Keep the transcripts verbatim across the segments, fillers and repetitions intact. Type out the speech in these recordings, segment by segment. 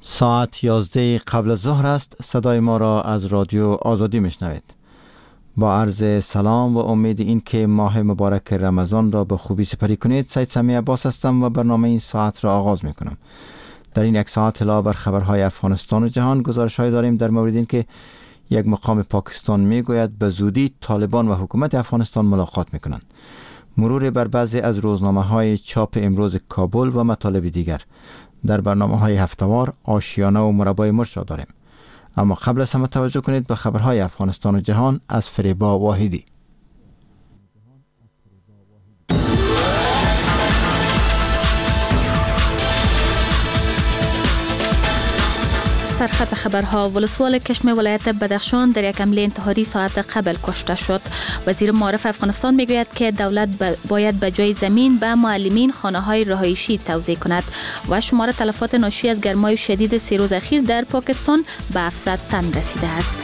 ساعت یازده قبل از ظهر است. صدای ما را از رادیو آزادی میشنوید. با عرض سلام و امید این که ماه مبارک رمضان را به خوبی سپری کنید. سید سمیع عباس هستم و برنامه این ساعت را آغاز میکنم. در این یک ساعت اطلاع بر خبرهای افغانستان و جهان گزارش‌های داریم در مورد این که یک مقام پاکستان میگوید به زودی طالبان و حکومت افغانستان ملاقات میکنند. مرور بر بعضی از روزنامه‌های چاپ امروز کابل و مطالب دیگر. در برنامه‌های هفته‌وار آشیانه و مربای مرچ را داریم. اما قبل از همه توجه کنید به خبرهای افغانستان و جهان از فریبا واحدی. سرخط خبرها: ولسوال کشم ولایت بدخشان در یک حمله انتحاری ساعت قبل کشته شد. وزیر معارف افغانستان میگوید که دولت باید به جای زمین به معلمین خانه‌های رهایشی توزیع کند و شمار تلفات ناشی از گرمای شدید سه روز اخیر در پاکستان به هفتصد تن رسیده است.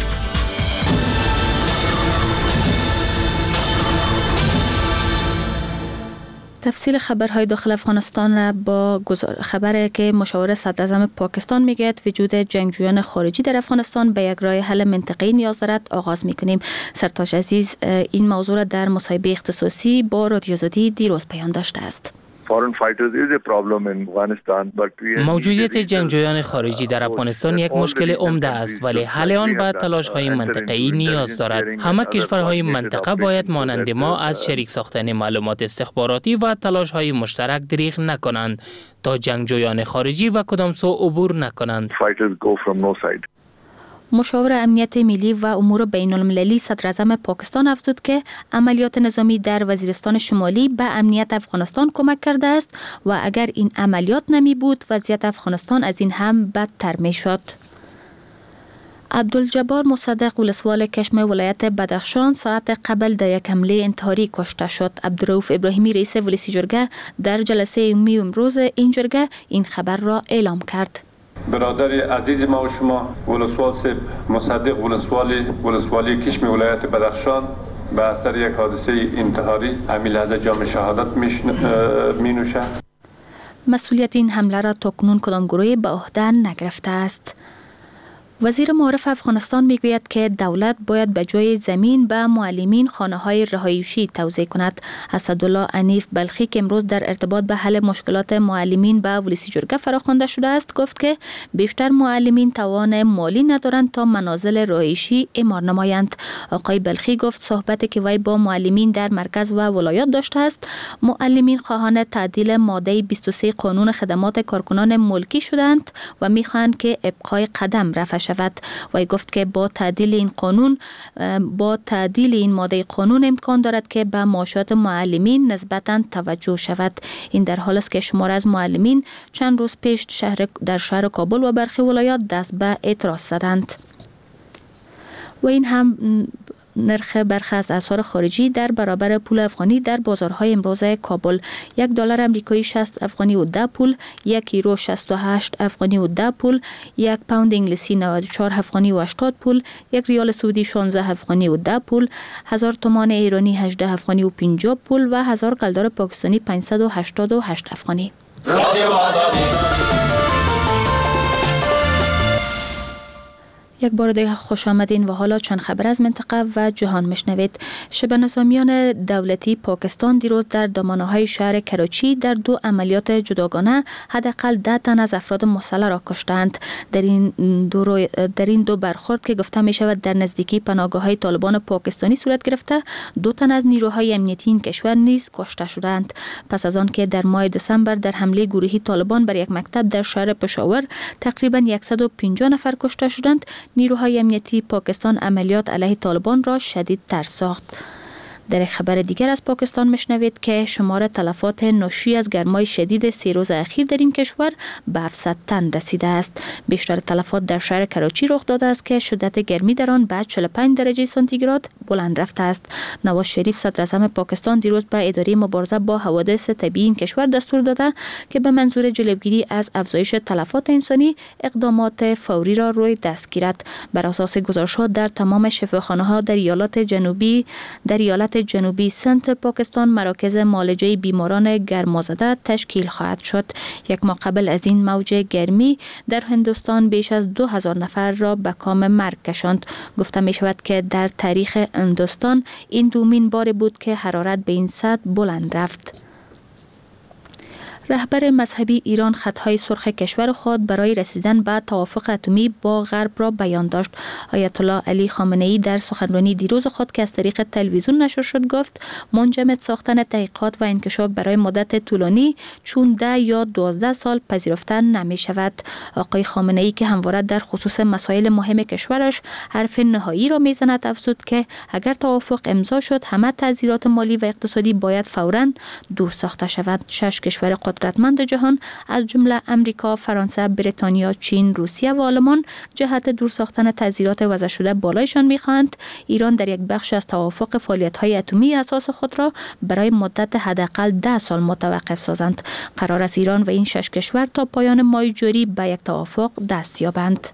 تفصیل خبرهای داخل افغانستان را با خبری که مشاور صدر اعظم پاکستان میگوید وجود جنگجویان خارجی در افغانستان به یک راه حل منطقه‌ای نیاز دارد آغاز میکنیم. سرتاج عزیز این موضوع را در مصاحبه اختصاصی با رادیو آزادی دیروز بیان داشته است. موجودیت جنگجویان خارجی در افغانستان یک مشکل عمده است، ولی حل آن به تلاش‌های منطقه‌ای نیاز دارد. همه کشورهای منطقه باید مانند ما از شریک ساختن معلومات استخباراتی و تلاش‌های مشترک دریغ نکنند تا جنگجویان خارجی به کدام سو عبور نکنند. مشاور امنیت ملی و امور بین المللی صدر اعظم پاکستان افزود که عملیات نظامی در وزیرستان شمالی به امنیت افغانستان کمک کرده است و اگر این عملیات نمی بود وضعیت افغانستان از این هم بدتر می شد. عبدالجبار مصدق ولسوال کشم ولایت بدخشان ساعت قبل در یک حمله انتحاری کشته شد. عبدالرؤوف ابراهیمی رئیس ولسی جرگه در جلسه عمومی امروز این جرگه این خبر را اعلام کرد. برادر عزیز ما و شما ولسوال سیب مصدق ولسوالی ولسوالی کشم ولایت بدخشان به اثر یک حادثه انتحاری همین لحظه جام شهادت می نوشد. مسئولیت این حمله را تاکنون کدام گروهی به عهده نگرفته است. وزیر معارف افغانستان میگوید که دولت باید به جای زمین به معلمین خانه‌های رهایشی توزیع کند. اسدالله عنیف بلخی که امروز در ارتباط به حل مشکلات معلمین به ولسی جرگه فراخوانده شده است گفت که بیشتر معلمین توان مالی ندارند تا منازل رهایشی اعمار نمایند. آقای بلخی گفت صحبتی که وی با معلمین در مرکز و ولایات داشته است، معلمین خواهان تعدیل ماده بیست و سه قانون خدمات کارکنان ملکی شدند و میخواهند که ابقای قدم رفع شود. و گفت که با تعدیل این قانون با تعدیل این ماده قانون امکان دارد که به معاشات معلمین نسبتاً توجه شود. این در حال است که شمار از معلمین چند روز پیش شهر در شهر کابل و برخی ولایات دست به اعتراض زدند. و این هم نرخ برخی از اسعار خارجی در برابر پول افغانی در بازارهای امروز کابل: یک دلار امریکایی شصت افغانی و ده پول، یک یورو شصت و هشت افغانی و ده پول، یک پوند انگلیسی نود و چهار افغانی و هشتاد پول، یک ریال سعودی شانزده افغانی و ده پول، هزار تومان ایرانی هجده افغانی و پنجاه پول و هزار قلدر پاکستانی پانصد و هشتاد و هشت افغانی. رادیو آزادی. یک بار دیگه خوش آمدین و حالا چند خبر از منطقه و جهان میشنوید. شبه نظامیان دولتی پاکستان دیروز در دامنه‌های شهر کراچی در دو عملیات جداگانه حداقل ده تن از افراد مسلح را کشتند. در این دو رو در این دو برخورد که گفته می شود در نزدیکی پناهگاه‌های طالبان پاکستانی صورت گرفته، دو تن از نیروهای امنیتی این کشور نیز کشته شدند. پس از آن که در ماه دسامبر در حمله گروهی طالبان بر یک مکتب در شهر پشاور تقریبا صد و پنجاه نفر کشته شدند، نیروهای امنیتی پاکستان عملیات علیه طالبان را شدیدتر ساخت. در خبر دیگر از پاکستان مشنوید که شمار تلفات ناشی از گرمای شدید سه روز اخیر در این کشور به هفتصد تن رسیده است. بیشتر تلفات در شهر کراچی رخ داده است که شدت گرمی در آن به چهل و پنج درجه سانتیگراد بلند رفته است. نواز شریف صدر اعظم پاکستان دیروز به اداره مبارزه با حوادث طبیعی این کشور دستور داده که به منظور جلوگیری از افزایش تلفات انسانی اقدامات فوری را روی دست گیرد. بر اساس گزارش‌ها در تمام شفاخانه‌ها در ایالات جنوبی در ایالت ایالت جنوبی سنت پاکستان مراکز معالجه بیماران گرمازده تشکیل خواهد شد. یک ماه قبل از این موج گرمی در هندوستان بیش از دو هزار نفر را به کام مرگ کشاند. گفته می شود که در تاریخ هندوستان این دومین بار بود که حرارت به این سطح بلند رفت. رهبر مذهبی ایران خطهای سرخ کشور خود برای رسیدن به توافق اتمی با غرب را بیان داشت. آیت الله علی خامنه ای در سخنرانی دیروز خود که از طریق تلویزیون نشر شد گفت منجمد ساختن تحقیقات و انکشاف برای مدت طولانی چون ده یا دوازده سال پذیرفته نمی شود. آقای خامنه ای که همواره در خصوص مسائل مهم کشورش حرف نهایی را میزند افزود که اگر توافق امضا شد همه تعزیرات مالی و اقتصادی باید فوراً دور ساخته شود. شش کشور قدرتمند جهان از جمله امریکا، فرانسه، بریتانیا، چین، روسیه و آلمان جهت دور ساختن تعزیرات وضع شده بالایشان می‌خواهند ایران در یک بخش از توافق فعالیت‌های اتمی اساس خود را برای مدت حداقل ده سال متوقف سازند. قرار است ایران و این شش کشور تا پایان ماه جوری به یک توافق دست یابند.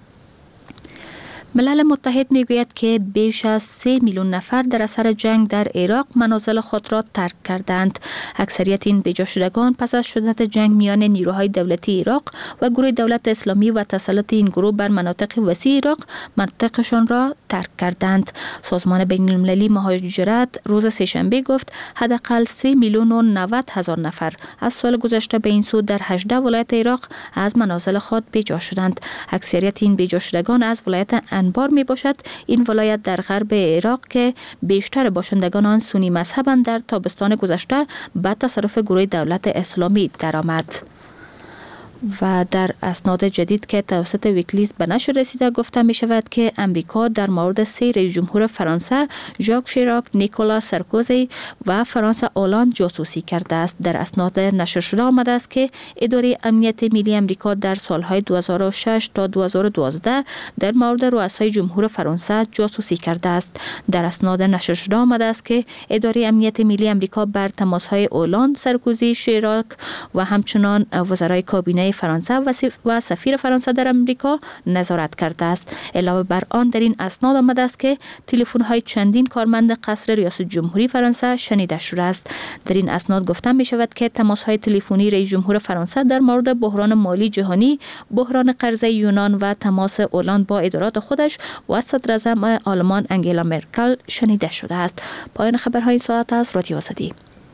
ملل متحد میگوید که بیش از سه میلیون نفر در اثر جنگ در عراق منازل خود را ترک کردند. اکثریت این بیجا شدگان پس از شدت جنگ میان نیروهای دولتی عراق و گروه دولت اسلامی و تسلط این گروه بر مناطق وسیع عراق مناطقشان را ترک کردند. سازمان بین المللی مهاجرت روز سه‌شنبه گفت حداقل سه میلیون و نود هزار نفر از سال گذشته به این سو در هجده ولایت عراق از منازل خود بیجا شدند. اکثریت این بیجا شدگان از ولایت انبار می باشد. این ولایت در غرب عراق که بیشتر باشندگان آن سنی مذهبند در تابستان گذشته به تصرف گروه دولت اسلامی درآمد. و در اسناد جدید که توسط ویکلیز به نشر رسیده گفته می شود که امریکا در مورد سه رئیس جمهور فرانسه ژاک شیراک، نیکولا سارکوزی و فرانس اولاند جاسوسی کرده است. در اسناد نشر شده آمده است که اداره امنیت ملی امریکا در سالهای دو هزار و شش تا دو هزار و دوازده در مورد رؤسای جمهور فرانسه جاسوسی کرده است. در اسناد نشر شده آمده است که اداره امنیت ملی امریکا بر تماس‌های اولاند، سارکوزی، شیراک و همچنان وزرای کابینه فرانسه و سفیر فرانسه در امریکا نظارت کرده است. علاوه بر آن در این اسناد آمده است که تلفن‌های چندین کارمند قصر ریاست جمهوری فرانسه شنیده شده است. در این اسناد گفته می شود که تماس‌های تلفنی رئیس جمهور فرانسه در مورد بحران مالی جهانی، بحران قرض یونان و تماس اولاند با ادارات خودش و صدر اعظم آلمان انگلا مرکل شنیده شده است. پایان خبرهای ساعت از رادیو آزادی.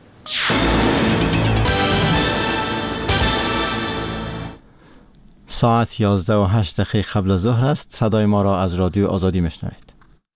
ساعت یازده و هشت دقیقه قبل از ظهر است. صدای ما را از رادیو آزادی میشنوید.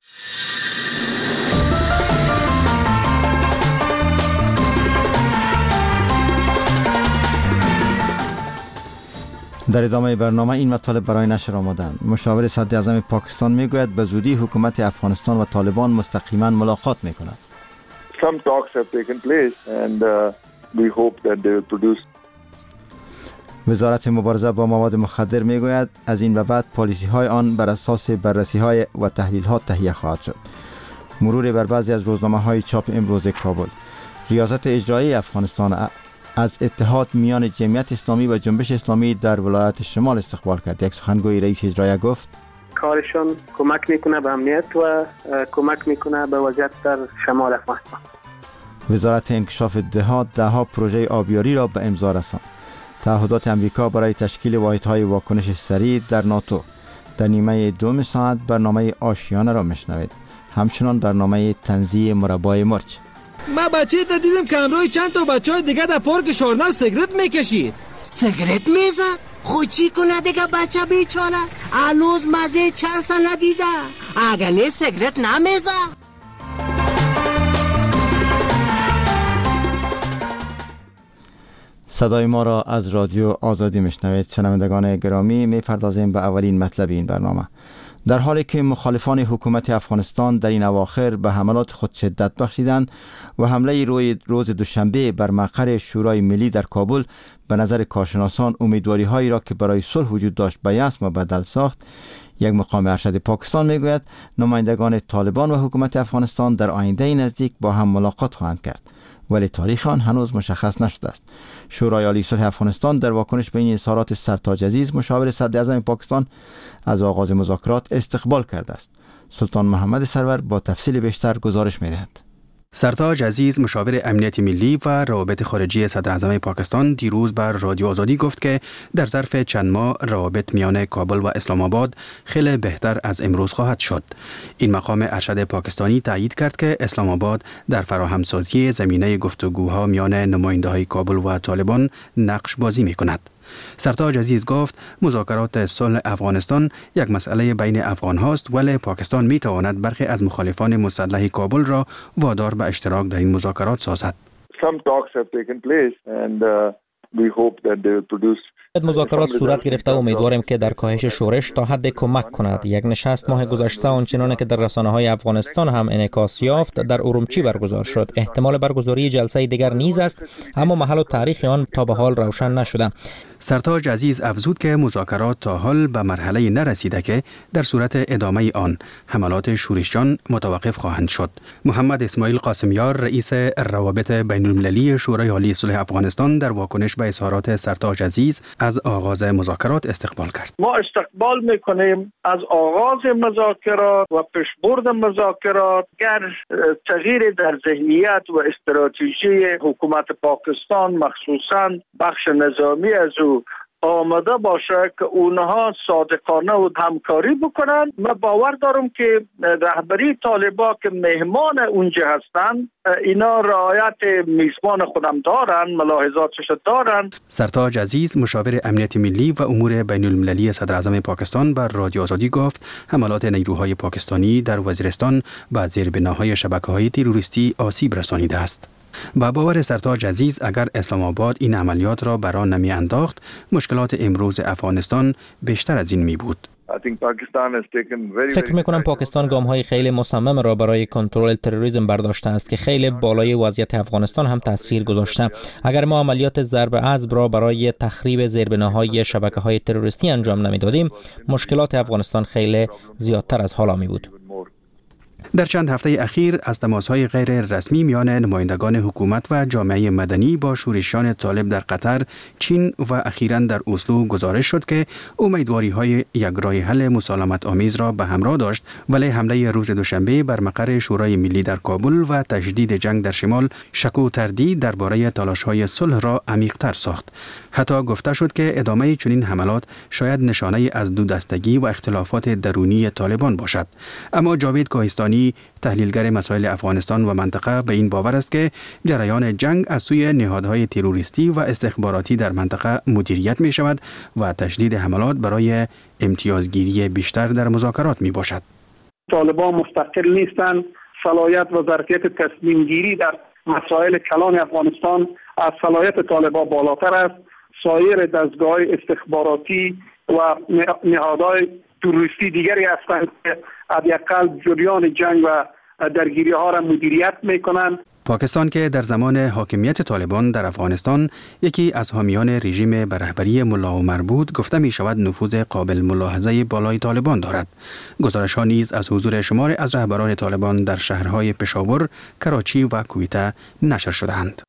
در ادامه برنامه این مطالب برای نشر آمدند. مشاور صدر اعظم پاکستان میگوید به زودی حکومت افغانستان و طالبان مستقیما ملاقات میکند. Some talks have taken place and uh, we hope that they will produce. وزارت مبارزه با مواد مخدر میگوید از این به بعد پالیسی های آن بر اساس بررسی های و تحلیل ها تهیه خواهد شد. مرور بر بعضی از روزنامه های چاپ امروز کابل. ریاست اجرایی افغانستان از اتحاد میان جمعیت اسلامی و جنبش اسلامی در ولایت شمال استقبال کرد. یک سخنگوی رئیس اجرایی گفت کارشان کمک میکنه به امنیت و کمک میکنه به وضعیت در شمال افغانستان. وزارت انکشاف دهات دهها پروژه آبیاری را به امضا رساند. تعهدات امریکا برای تشکیل واحدهای واکنش سریع در ناتو. در نیمه دوم ساعت برنامه آشیانه را میشنوید. همچنان برنامه تنزیه مربای مرچ. ما بچه تا دیدم که امروی چند تا بچه های دیگه در پارک شورنو سیگرت میکشید. سیگرت میزد؟ خود چی کنه دیگه بچه بیچاره؟ هنوز مزه چند سال ندیده. اگه نه سیگرت نمیزد. صدای ما را از رادیو آزادی میشنوید. شنوندگان گرامی، میپردازیم به اولین مطلب این برنامه. در حالی که مخالفان حکومت افغانستان در این اواخر به حملات خود شدت بخشیدند و حمله روی روز دوشنبه بر مقر شورای ملی در کابل به نظر کارشناسان امیدواری هایی را که برای صلح وجود داشت به یأس بدل ساخت، یک مقام ارشد پاکستان میگوید نمایندگان طالبان و حکومت افغانستان در آینده نزدیک با هم ملاقات خواهند کرد، ولی تاریخ آن هنوز مشخص نشده است. شورای عالی صلح افغانستان در واکنش به این اظهارات سرتاج عزیز مشاور صدر اعظم پاکستان از آغاز مذاکرات استقبال کرده است. سلطان محمد سرور با تفصیل بیشتر گزارش می‌دهد. سرتاج عزیز مشاور امنیت ملی و روابط خارجی صدر اعظم پاکستان دیروز بر رادیو آزادی گفت که در ظرف چند ماه روابط میان کابل و اسلام آباد خیلی بهتر از امروز خواهد شد. این مقام ارشد پاکستانی تایید کرد که اسلام آباد در فراهمسازی زمینه گفتگوها میان نماینده‌های کابل و طالبان نقش بازی می‌کند. سرتاج عزیز گفت مذاکرات صلح افغانستان یک مسئله بین افغان هاست، ولی پاکستان می تواند برخی از مخالفان مسلح کابل را وادار به اشتراک در این مذاکرات سازد. Some talks have taken place and uh, we hope that they will produce مذاکرات صورت گرفته و امیدواریم که در کاهش شورش تا حد کمک کند. یک نشست ماه گذشته آنچنان که در رسانه‌های افغانستان هم انعکاس یافت در ارومچی برگزار شد. احتمال برگزاری جلسه دیگر نیز است، اما محل و تاریخ آن تا به حال روشن نشده. سرتاج عزیز افزود که مذاکرات تا حال به مرحله نرسیده که در صورت ادامه آن حملات شورشیان متوقف خواهند شد. محمد اسماعیل قاسمیار رئیس روابط بین المللی شورای عالی صلح افغانستان در واکنش به اظهارات سرتاج عزیز از آغاز مذاکرات استقبال کرد. ما استقبال میکنیم از آغاز مذاکرات و پیشبرد مذاکرات گر تغییر در ذهنیت و استراتژی حکومت پاکستان مخصوصاً بخش نظامی از او آمده باشه که اونها صادقانه و همکاری بکنن. من باور دارم که رهبری طالبان که مهمان اونجا هستن اینا رعایت میزبان خودم دارن، ملاحظاتش دارن. سرتاج عزیز مشاور امنیت ملی و امور بین المللی صدر اعظم پاکستان بر رادیو آزادی گفت حملات نیروهای پاکستانی در وزیرستان به زیربناهای شبکه‌های تروریستی آسیب رسانیده است. با باور سرتاج عزیز اگر اسلام آباد این عملیات را بر آن نمی انداخت مشکلات امروز افغانستان بیشتر از این می بود. فکر می کنم پاکستان گام های خیلی مصمم را برای کنترل تروریسم برداشته است که خیلی بالای وضعیت افغانستان هم تاثیر گذاشته. اگر ما عملیات ضرب اسب را برای تخریب زیربناهای شبکه‌های تروریستی انجام نمیدادیم مشکلات افغانستان خیلی زیادتر از حالا می بود. در چند هفته اخیر از تماس‌های غیر رسمی میان نمایندگان حکومت و جامعه مدنی با شورشیان طالب در قطر، چین و اخیراً در اسلو گزارش شد که امیدواری‌های یک راه حل مسالمت آمیز را به همراه داشت، ولی حمله روز دوشنبه بر مقر شورای ملی در کابل و تجدید جنگ در شمال شک و تردید درباره تلاش‌های صلح را عمیق‌تر ساخت. حتی گفته شد که ادامه چنین حملات شاید نشانه از دودستگی و اختلافات درونی طالبان باشد. اما جاوید کوهستانی تحلیلگر مسائل افغانستان و منطقه به این باور است که جریان جنگ از سوی نهادهای تروریستی و استخباراتی در منطقه مدیریت می شود و تشدید حملات برای امتیازگیری بیشتر در مذاکرات می باشد. طالبان مستقل نیستند. صلاحیت و ظرفیت تصمیم گیری در مسائل کلان افغانستان از صلاحیت طالبان بالاتر است. سایر دستگاه‌های استخباراتی و نهادهای تروریستی دیگری هستند که حداقل جریان جنگ و درگیری ها را مدیریت میکنند. پاکستان که در زمان حاکمیت طالبان در افغانستان یکی از حامیان رژیم به رهبری ملا عمر بود، گفته می شود نفوذ قابل ملاحظه بالای طالبان دارد. گزارش ها نیز از حضور شمار از رهبران طالبان در شهرهای پشاور، کراچی و کویته نشر شدند.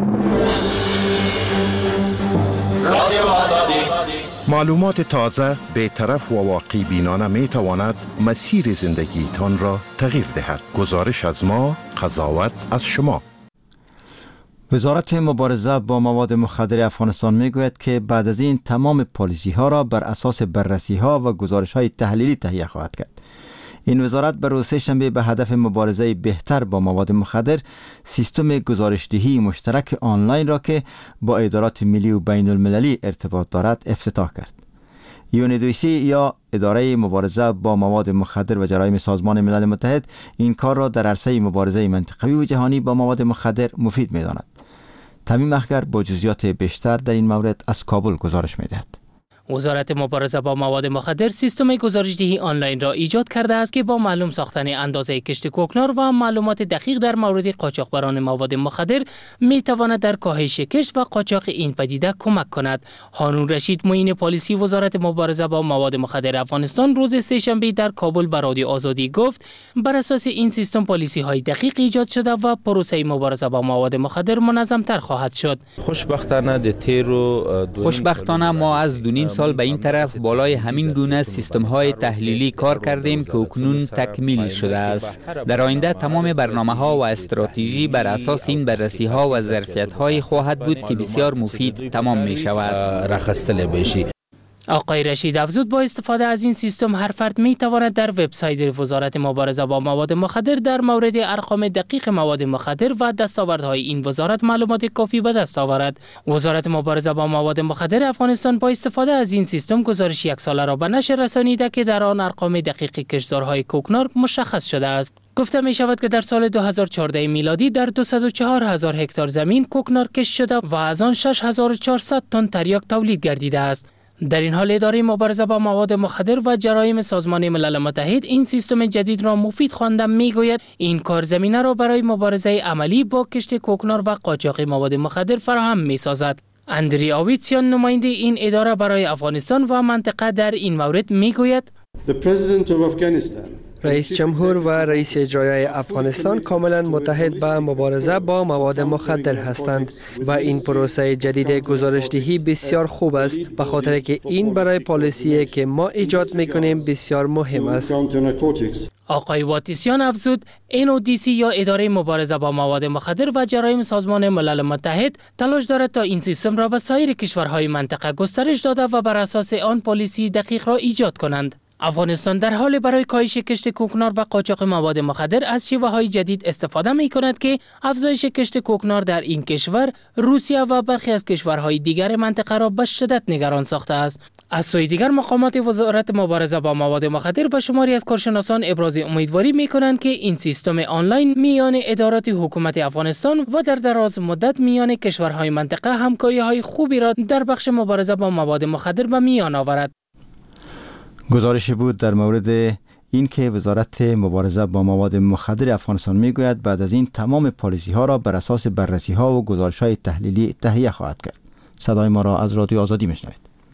معلومات تازه، بی‌طرف و واقعی بینانه می تواند مسیر زندگی تان را تغییر دهد. گزارش از ما، قضاوت از شما. وزارت مبارزه با مواد مخدر افغانستان می گوید که بعد از این تمام پالیسی ها را بر اساس بررسی ها و گزارش های تحلیلی تهیه خواهد کرد. این وزارت به روز سه‌شنبه به هدف مبارزه بهتر با مواد مخدر سیستم گزارشدهی مشترک آنلاین را که با ادارات ملی و بین المللی ارتباط دارد افتتاح کرد. یونیدویسی یا اداره مبارزه با مواد مخدر و جرایم سازمان ملل متحد این کار را در عرصه مبارزه منطقوی و جهانی با مواد مخدر مفید می داند. تمیم اخگر با جزئیات بیشتر در این مورد از کابل گزارش می دهد. وزارت مبارزه با مواد مخدر سیستم گزارشدهی آنلاین را ایجاد کرده است که با معلوم ساختن اندازه کشت کوکنار و معلومات دقیق در مورد قاچاقبران مواد مخدر می تواند در کاهش کشت و قاچاق این پدیده کمک کند. هانون رشید معین پالیسی وزارت مبارزه با مواد مخدر افغانستان روز سه‌شنبه در کابل به رادیو آزادی گفت بر اساس این سیستم پالیسی های دقیق ایجاد شده و پروسه مبارزه با مواد مخدر منظم تر خواهد شد. خوشبختانه د تیرو خوشبختانه ما از دو نیم سال به این طرف بالای همین گونه سیستم های تحلیلی کار کردیم که اکنون تکمیل شده است. در آینده تمام برنامه ها و استراتژی بر اساس این بررسی ها و ظرفیت های خواهد بود که بسیار مفید تمام می شود. رخصتله بشی. آقای رشید افزود با استفاده از این سیستم هر فرد می تواند در وبسایت وزارت مبارزه با مواد مخدر در مورد ارقام دقیق مواد مخدر و دستاوردهای این وزارت معلومات کافی به دست آورد. وزارت مبارزه با مواد مخدر افغانستان با استفاده از این سیستم گزارش یک ساله را به نشر رسانیده که در آن ارقام دقیق کشتزارهای کوکنار مشخص شده است. گفته می شود که در سال دو هزار و چهارده میلادی در دویست و چهار هزار هکتار زمین کوکنار کشت شده و از آن شش هزار و چهارصد تن تریاک تولید گردیده است. در این حال اداره مبارزه با مواد مخدر و جرایم سازمان ملل متحد این سیستم جدید را مفید خوانده میگوید این کار زمینه را برای مبارزه عملی با کشت کوکنار و قاچاق مواد مخدر فراهم می سازد. اندری آویتسیان نماینده این اداره برای افغانستان و منطقه در این مورد میگوید رئیس جمهور و رئیس اجرایی افغانستان کاملا متحد به مبارزه با مواد مخدر هستند و این پروسه جدید گزارشدهی بسیار خوب است به خاطر که این برای پالیسی که ما ایجاد میکنیم بسیار مهم است. آقای واتیسیان افزود ان او دی سی یا اداره مبارزه با مواد مخدر و جرایم سازمان ملل متحد تلاش دارد تا این سیستم را به سایر کشورهای منطقه گسترش داده و بر اساس آن پالیسی دقیق را ایجاد کنند. افغانستان در حال برای کاهش کشت کوکنار و قاچاق مواد مخدر از شیوه‌های جدید استفاده می کند که افزایش کشت کوکنار در این کشور، روسیه و برخی از کشورهای دیگر منطقه را به شدت نگران ساخته است. از سوی دیگر مقامات وزارت مبارزه با مواد مخدر و شماری از کارشناسان ابراز امیدواری می کنند که این سیستم آنلاین میان ادارات حکومت افغانستان و در دراز مدت میان کشورهای منطقه همکاری‌های خوبی را در بخش مبارزه با مواد مخدر به میان آورد. گزارشی بود در مورد اینکه وزارت مبارزه با مواد مخدر افغانستان میگوید بعد از این تمام پالیسی ها را بر اساس بررسی ها و گزارش های تحلیلی تهیه خواهد کرد. صدای ما را از رادیو آزادی میشنوید.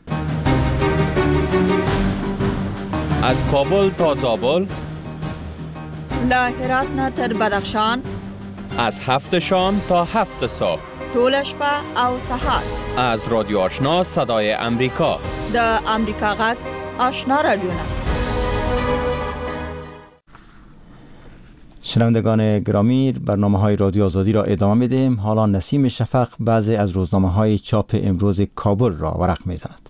از کابل تا زابل، له هرات نه تر بدخشان، از هفت شام تا هفت صبح، ټول شپه او سهار، از رادیو آشنا صدای امریکا، د امریکا غږ آشنا رادیو. شنوندگان گرامی، برنامه های رادیو آزادی را ادامه میدیم. حالا نسیم شفق بعضی از روزنامه های چاپ امروز کابل را ورق میزند.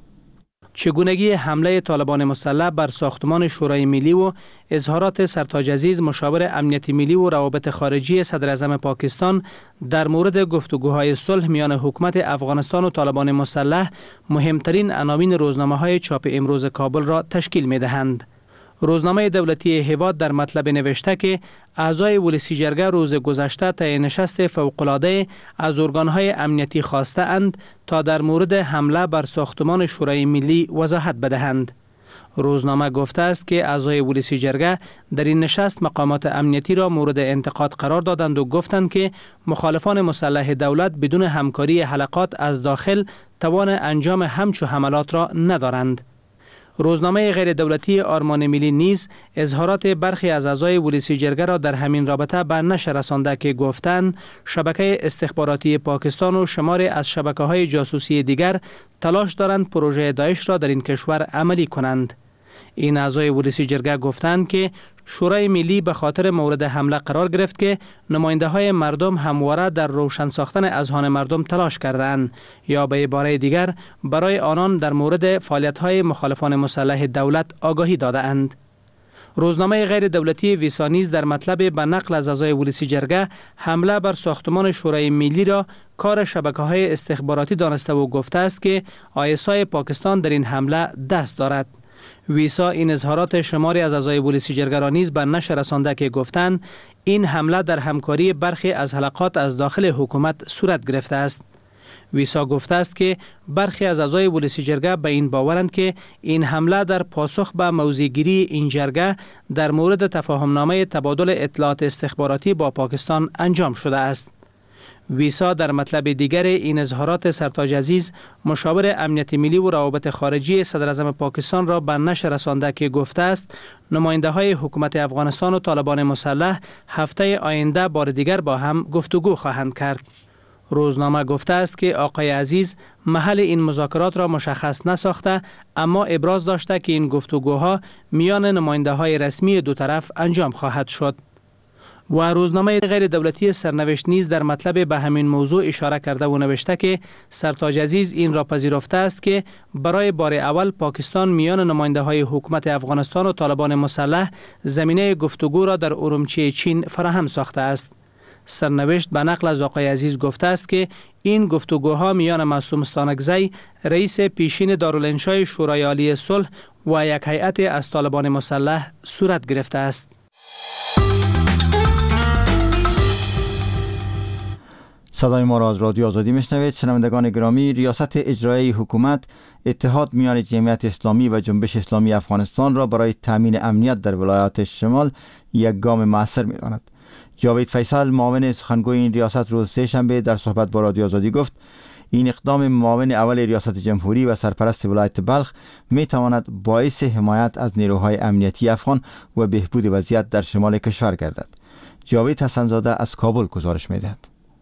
چگونگی حمله طالبان مسلح بر ساختمان شورای ملی و اظهارات سرتاج عزیز مشاور امنیت ملی و روابط خارجی صدر اعظم پاکستان در مورد گفتگوهای صلح میان حکومت افغانستان و طالبان مسلح مهمترین عناوین روزنامه‌های چاپ امروز کابل را تشکیل می‌دهند. روزنامه دولتی هیواد در مطلب نوشته که اعضای ولسی جرگه روز گذشته طی نشست فوق‌العاده از ارگان‌های امنیتی خواسته اند تا در مورد حمله بر ساختمان شورای ملی وضاحت بدهند. روزنامه گفته است که اعضای ولسی جرگه در این نشست مقامات امنیتی را مورد انتقاد قرار دادند و گفتند که مخالفان مسلح دولت بدون همکاری حلقات از داخل توان انجام همچو حملات را ندارند. روزنامه غیر دولتی آرمان ملی نیز اظهارات برخی از اعضای ولسی جرگه را در همین رابطه به نشر رسانده که گفتند شبکه استخباراتی پاکستان و شماری از شبکه‌های جاسوسی دیگر تلاش دارند پروژه داعش را در این کشور عملی کنند. این اعضای ولسی جرگه گفتند که شورای ملی به خاطر مورد حمله قرار گرفت که نماینده های مردم همواره در روشن ساختن اذهان مردم تلاش کردند یا به عباره دیگر برای آنان در مورد فعالیت های مخالفان مسلح دولت آگاهی داده اند. روزنامه غیر دولتی ویسا نیز در مطلب به نقل از اعضای ولسی جرگه حمله بر ساختمان شورای ملی را کار شبکه‌های استخباراتی دانسته و گفته است که آی اس آی پاکستان در این حمله دست دارد. ویسا این اظهارات شماری از اعضای ولسی جرگه را نیز به نشر رسانده که گفتند این حمله در همکاری برخی از حلقات از داخل حکومت صورت گرفته است. ویسا گفته است که برخی از اعضای ولسی جرگه به این باورند که این حمله در پاسخ به موضع‌گیری این جرگه در مورد تفاهمنامه تبادل اطلاعات استخباراتی با پاکستان انجام شده است. ویسا در مطلب دیگر این اظهارات سرتاج عزیز مشاور امنیت ملی و روابط خارجی صدر اعظم پاکستان را به نشر رسانده که گفته است نماینده های حکومت افغانستان و طالبان مسلح هفته آینده بار دیگر با هم گفتگو خواهند کرد. روزنامه گفته است که آقای عزیز محل این مذاکرات را مشخص نساخته، اما ابراز داشته که این گفتگوها میان نماینده های رسمی دو طرف انجام خواهد شد. و روزنامه غیر دولتی سرنوشت نیز در مطلب به همین موضوع اشاره کرده و نوشته که سرتاج عزیز این را پذیرفته است که برای بار اول پاکستان میان نماینده های حکومت افغانستان و طالبان مسلح زمینه گفتگو را در ارومچی چین فراهم ساخته است. سرنوشت به نقل از آقای عزیز گفته است که این گفتگوها میان معصوم استانکزی، رئیس پیشین دارالانشای شورای عالی صلح و یک هیئت از طالبان مسلح صورت گرفته است. صدای ما را از رادیو آزادی میشنوید. شنوندگان گرامی، ریاست اجرایی حکومت اتحاد میان جمعیت اسلامی و جنبش اسلامی افغانستان را برای تامین امنیت در ولایات شمال یک گام مؤثر می‌داند. جاوید فیصل، معاون سخنگوی این ریاست، روز سه شنبه در صحبت با رادیو آزادی گفت این اقدام معاون اول ریاست جمهوری و سرپرست ولایت بلخ می تواند باعث حمایت از نیروهای امنیتی افغان و بهبود وضعیت در شمال کشور گردد. جاوید حسن‌زاده از کابل گزارش می‌دهد.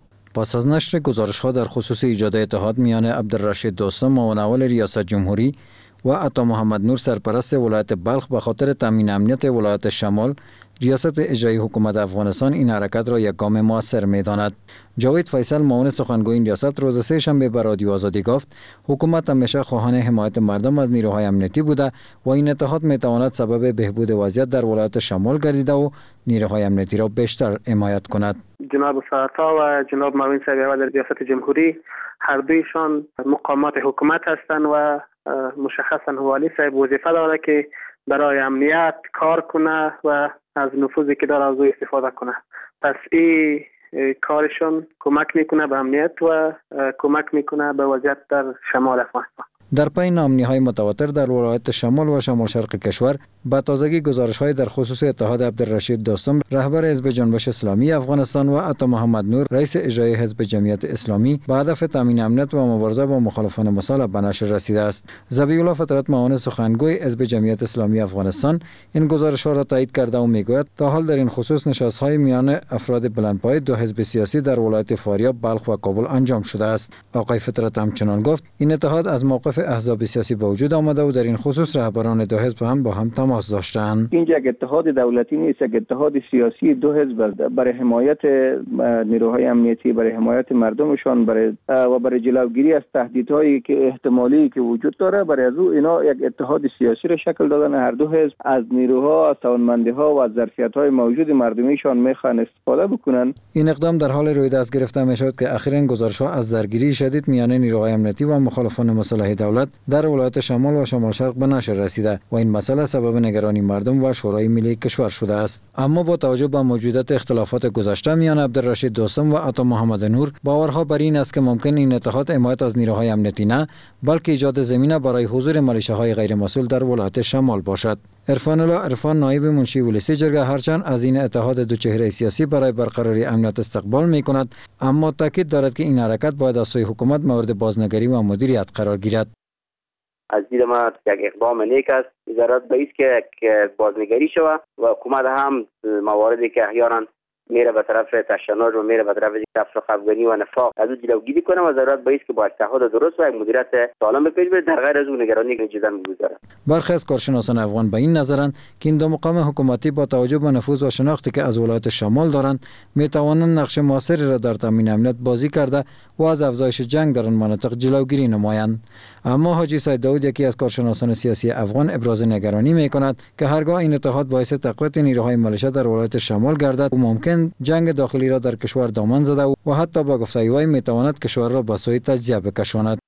پس از نشر گزارش‌ها در خصوص ایجاد اتحاد میان عبدالرشید دوستم معاون اول ریاست جمهوری و عطا محمد نور سرپرست ولایت بلخ به خاطر تامین امنیت ولایت شمال، ریاست اجرایی حکومت افغانستان این حرکت را یک گام موثر می‌داند. جاوید فیصل، معاون سخنگوی این ریاست، روز سه شنبه به رادیو آزادی گفت حکومت همیشه خواهان حمایت مردم از نیروهای امنیتی بوده و این اتحاد می‌تواند سبب بهبود وضعیت در ولایت شمال گردیده و نیروهای امنیتی را بیشتر حمایت کند. جناب ساعتا و جناب معاون صاحب اول ریاست جمهوری هر دویشان مقامات حکومت هستند و مشخصا والی صاحب وظیفه داره که برای امنیت کار کنه و از نفوذی که داره از او استفاده کنه. پس این کارشون کمک میکنه به امنیت و کمک میکنه به وضعیت در شمال افغانستان. در پی نامنی‌های متواتر در ولایت شمال و شمال شرق کشور، با تازگی گزارش‌های در خصوص اتحاد عبدالرشید دوستم رهبر حزب جنبش اسلامی افغانستان و عطا محمد نور رئیس اجرایی حزب جمعیت اسلامی با هدف تامین امنیت و مبارزه با مخالفان مسلح به نشر رسیده است. ذبیح الله فطرت، معاون سخنگوی حزب جمعیت اسلامی افغانستان، این گزارش‌ها را تایید کرده و میگوید تا حال در این خصوص نشست‌های میان افراد بلندپایه دو حزب سیاسی در ولایت فاریاب، بلخ و کابل انجام شده است. آقای فطرت همچنان گفت این اتحاد از موقف احزاب سیاسی به وجود آمده و در این خصوص رهبران دو حزب هم با هم تماس داشتند. این یک اتحاد دولتی نیست، یک اتحاد سیاسی دو حزب برای حمایت نیروهای امنیتی، برای حمایت مردمشان، برای و برای جلوگیری از تهدیدهایی که احتمالی که وجود داره. برای از او اینا یک اتحاد سیاسی را شکل دادن. هر دو حزب از نیروها، از توانمندی‌ها و از ظرفیت‌های موجود مردمیشان میخوان استفاده بکنن. این اقدام در حال روی دست گرفته میشد که اخیراً گزارش‌ها از درگیری شدید میان نیروهای امنیتی و مخالفان مسلح دولت در ولایت شمال و شمال شرق به نشر رسیده و این مسئله سبب نگرانی مردم و شورای ملی کشور شده است. اما با توجه به موجودیت اختلافات گذشته میان عبدالرشید دوستم و عطا محمد نور، باورها بر این است که ممکن این اتحاد حمایت از نیروهای امنیتی نه، بلکه ایجاد زمینه برای حضور ملیشه‌های غیر مسئول در ولایت شمال باشد. عرفان الله عرفان، نایب منشی ولسی جرگه، هرچند از این اتحاد دو چهره سیاسی برای برقراری امنیت استقبال می‌کند، اما تاکید دارد که این حرکت باید از سوی حکومت مورد بازنگری و مدیریت قرار گیرد. از دید ما یک اقدام نیک است. ضرورت به است که بازنگری شود و حکومت هم مواردی که احیانا میره به طرف تشنج و میره به طرف تفرقه افغانی و نفاق از اون جلوگیری کنه و ضرورت به است که با اتحاد درست و یک مدیریت سالم به پیش بره، در غیر از اون نگرانی که جدا می‌گذاره. برخی از کارشناسان افغان به این نظرند که این دو مقام حکومتی با توجه به نفوذ و شناختی که از ولایت شمال دارند میتوانند نقش موثری را در تامین امنیت بازی کرده و از افزایش جنگ در آن مناطق جلوگیری نمایند. اما حاجی سید داود، یکی از کارشناسان سیاسی افغان، ابراز نگرانی میکند که هرگاه این اتحاد باعث تقویت نیروهای ملیشه در ولایت شمال گردد و ممکن جنگ داخلی را در کشور دامن زده و حتی با گفته وی میتواند کشور را به سوی تجزیه بکشاند.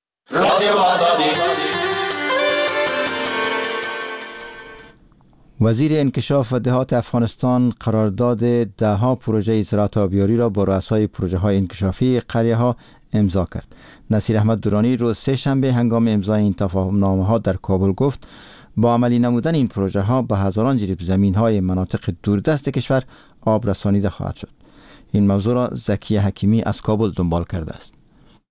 وزیر انکشاف و دهات افغانستان قرارداد دهها پروژه زراعت آبیاری را با رؤسای پروژه های انکشافی قریه ها امضا کرد. نصیر احمد درانی روز سه شنبه هنگام امضای این تفاهمنامه ها در کابل گفت با عملی نمودن این پروژه ها به هزاران جریب زمین های مناطق دوردست کشور آب رسانیده خواهد شد. این موضوع را زکی حکیمی از کابل دنبال کرده است.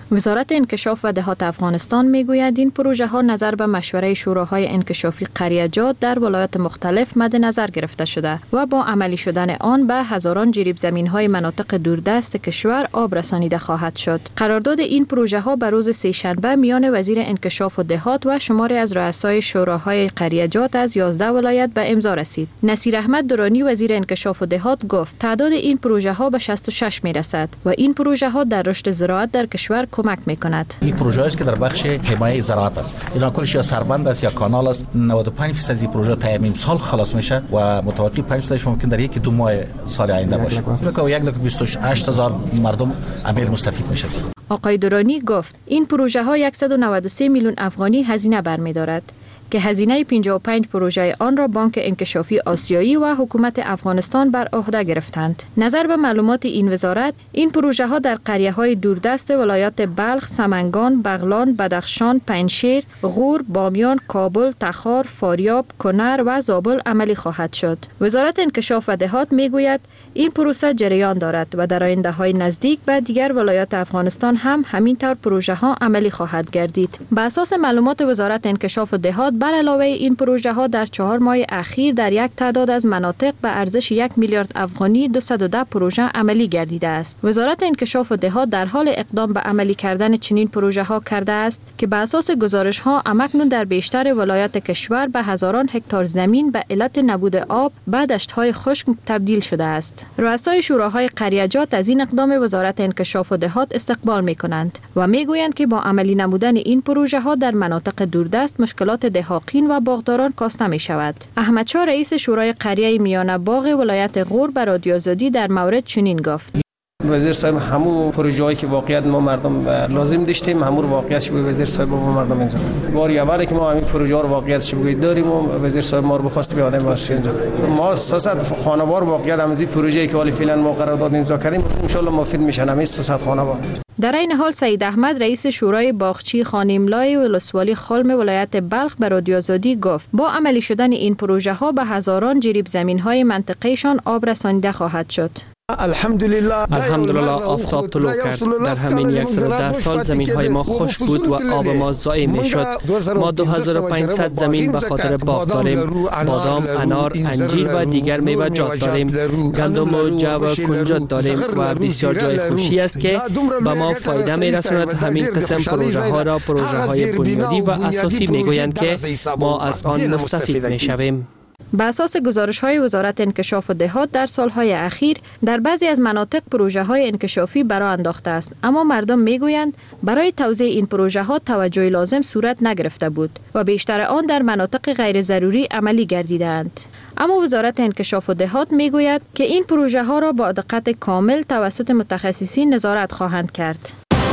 وزارت انکشاف و دهات افغانستان میگوید این پروژه ها نظر به مشوره شوراهای انکشافی قریه‌جات در ولایات مختلف مد نظر گرفته شده و با عملی شدن آن به هزاران جریب زمین های مناطق دوردست کشور آب رسانیده خواهد شد. قرارداد این پروژه ها به روز سه‌شنبه میان وزیر انکشاف و دهات و شماری از رؤسای شوراهای قریه‌جات از یازده ولایت به امضا رسید. نصیر احمد درانی وزیر انکشاف و دهات گفت تعداد این پروژه ها به شصت و شش میرسد و این پروژه ها در رشد زراعت در کشور کمک میکند. این پروژه است که در بخش حمایت زراعت است. اینا کلش یا سربند است یا کانال است. نود و پنج درصد این پروژه تا امسال سال خلاص میشه و متوقع پنج درصدش ممکن در یک دو ماه سال آینده باشه. که یک لک بیست و هشت هزار مردم امیر مستفید میشه. آقای درانی گفت این پروژه ها صد و نود و سه میلیون افغانی هزینه برمی‌دارد که هزینه پنجاه و پنج پروژه آن را بانک انکشافی آسیایی و حکومت افغانستان بر عهده گرفتند. نظر به معلومات این وزارت، این پروژه ها در قریه های دوردست ولایات بلخ، سمنگان، بغلان، بدخشان، پنجشیر، غور، بامیان، کابل، تخار، فاریاب، کنر و زابل عملی خواهد شد. وزارت انکشاف و دهات میگوید این پروسه جریان دارد و در آینده های نزدیک به دیگر ولایات افغانستان هم همین طور پروژه ها عملی خواهد گردید. بر اساس معلومات وزارت انکشاف و دهات، بر علاوه این پروژه ها در چهار ماه اخیر در یک تعداد از مناطق به ارزش یک میلیارد افغانی دویست و ده پروژه عملی گردیده است. وزارت انکشاف و دهات در حال اقدام به عملی کردن چنین پروژه ها کرده است که به اساس گزارش ها امکنون در بیشتر ولایات کشور به هزاران هکتار زمین به علت نبود آب به دشت های خشک تبدیل شده است. رؤسای شوراهای قریه‌جات از این اقدام وزارت انکشاف و دهات استقبال می کنند و می گویند که با عملی نمودن این پروژه ها در مناطق دوردست مشکلات دهاقین و باغداران کاسته می شود. احمد شاه رئیس شورای قریه میانه باغ ولایت غور به رادیو آزادی در مورد چنین گفت: وزیر صاحب همون پروژه‌ای که واقعیت ما مردم لازم داشتیم همون واقعیتش به وزیر صاحب با مردم انجام بار اولی که ما همین پروژه رو واقعیتش بگید داریم و وزیر صاحب ما رو بخواست بیاد باشه انجام ما سیصد خانوار واقعیت هم از این پروژه‌ای که حالا فعلا ما قرارداد امضا کردیم ان شاء الله مفید میشن همین سیصد خانوار. در این حال سید احمد رئیس شورای باغچی خانیملای ولسوالی خلم ولایت بلخ به رادیو آزادی گفت با عملی شدن این پروژه ها به هزاران جریب زمین های منطقهشان آب رسانیده خواهد شد. الحمدلله الحمدلله آفتاب طلوع کرد. در همین صد و ده سال زمین های ما خوش بود و آب ما ضایع می شد. ما دو هزار و پانصد زمین به خاطر باغ داریم. بادام، انار، انجیر و دیگر میوه‌جات داریم. گندم و جو و کنجد داریم و بسیار جای خوشی است که به ما فایده می رساند. همین قسم پروژه ها را پروژه های بنیادی و اساسی می گویند که ما از آن مستفید می شویم. به اساس گزارش‌های وزارت انکشاف و دهات در سالهای اخیر در بعضی از مناطق پروژه‌های انکشافی برآ انداخته است، اما مردم می‌گویند برای توزیع این پروژه‌ها توجه لازم صورت نگرفته بود و بیشتر آن در مناطق غیر ضروری عملی گردیدند. اما وزارت انکشاف و دهات می‌گوید که این پروژه‌ها را با دقت کامل توسط متخصصین نظارت خواهند کرد.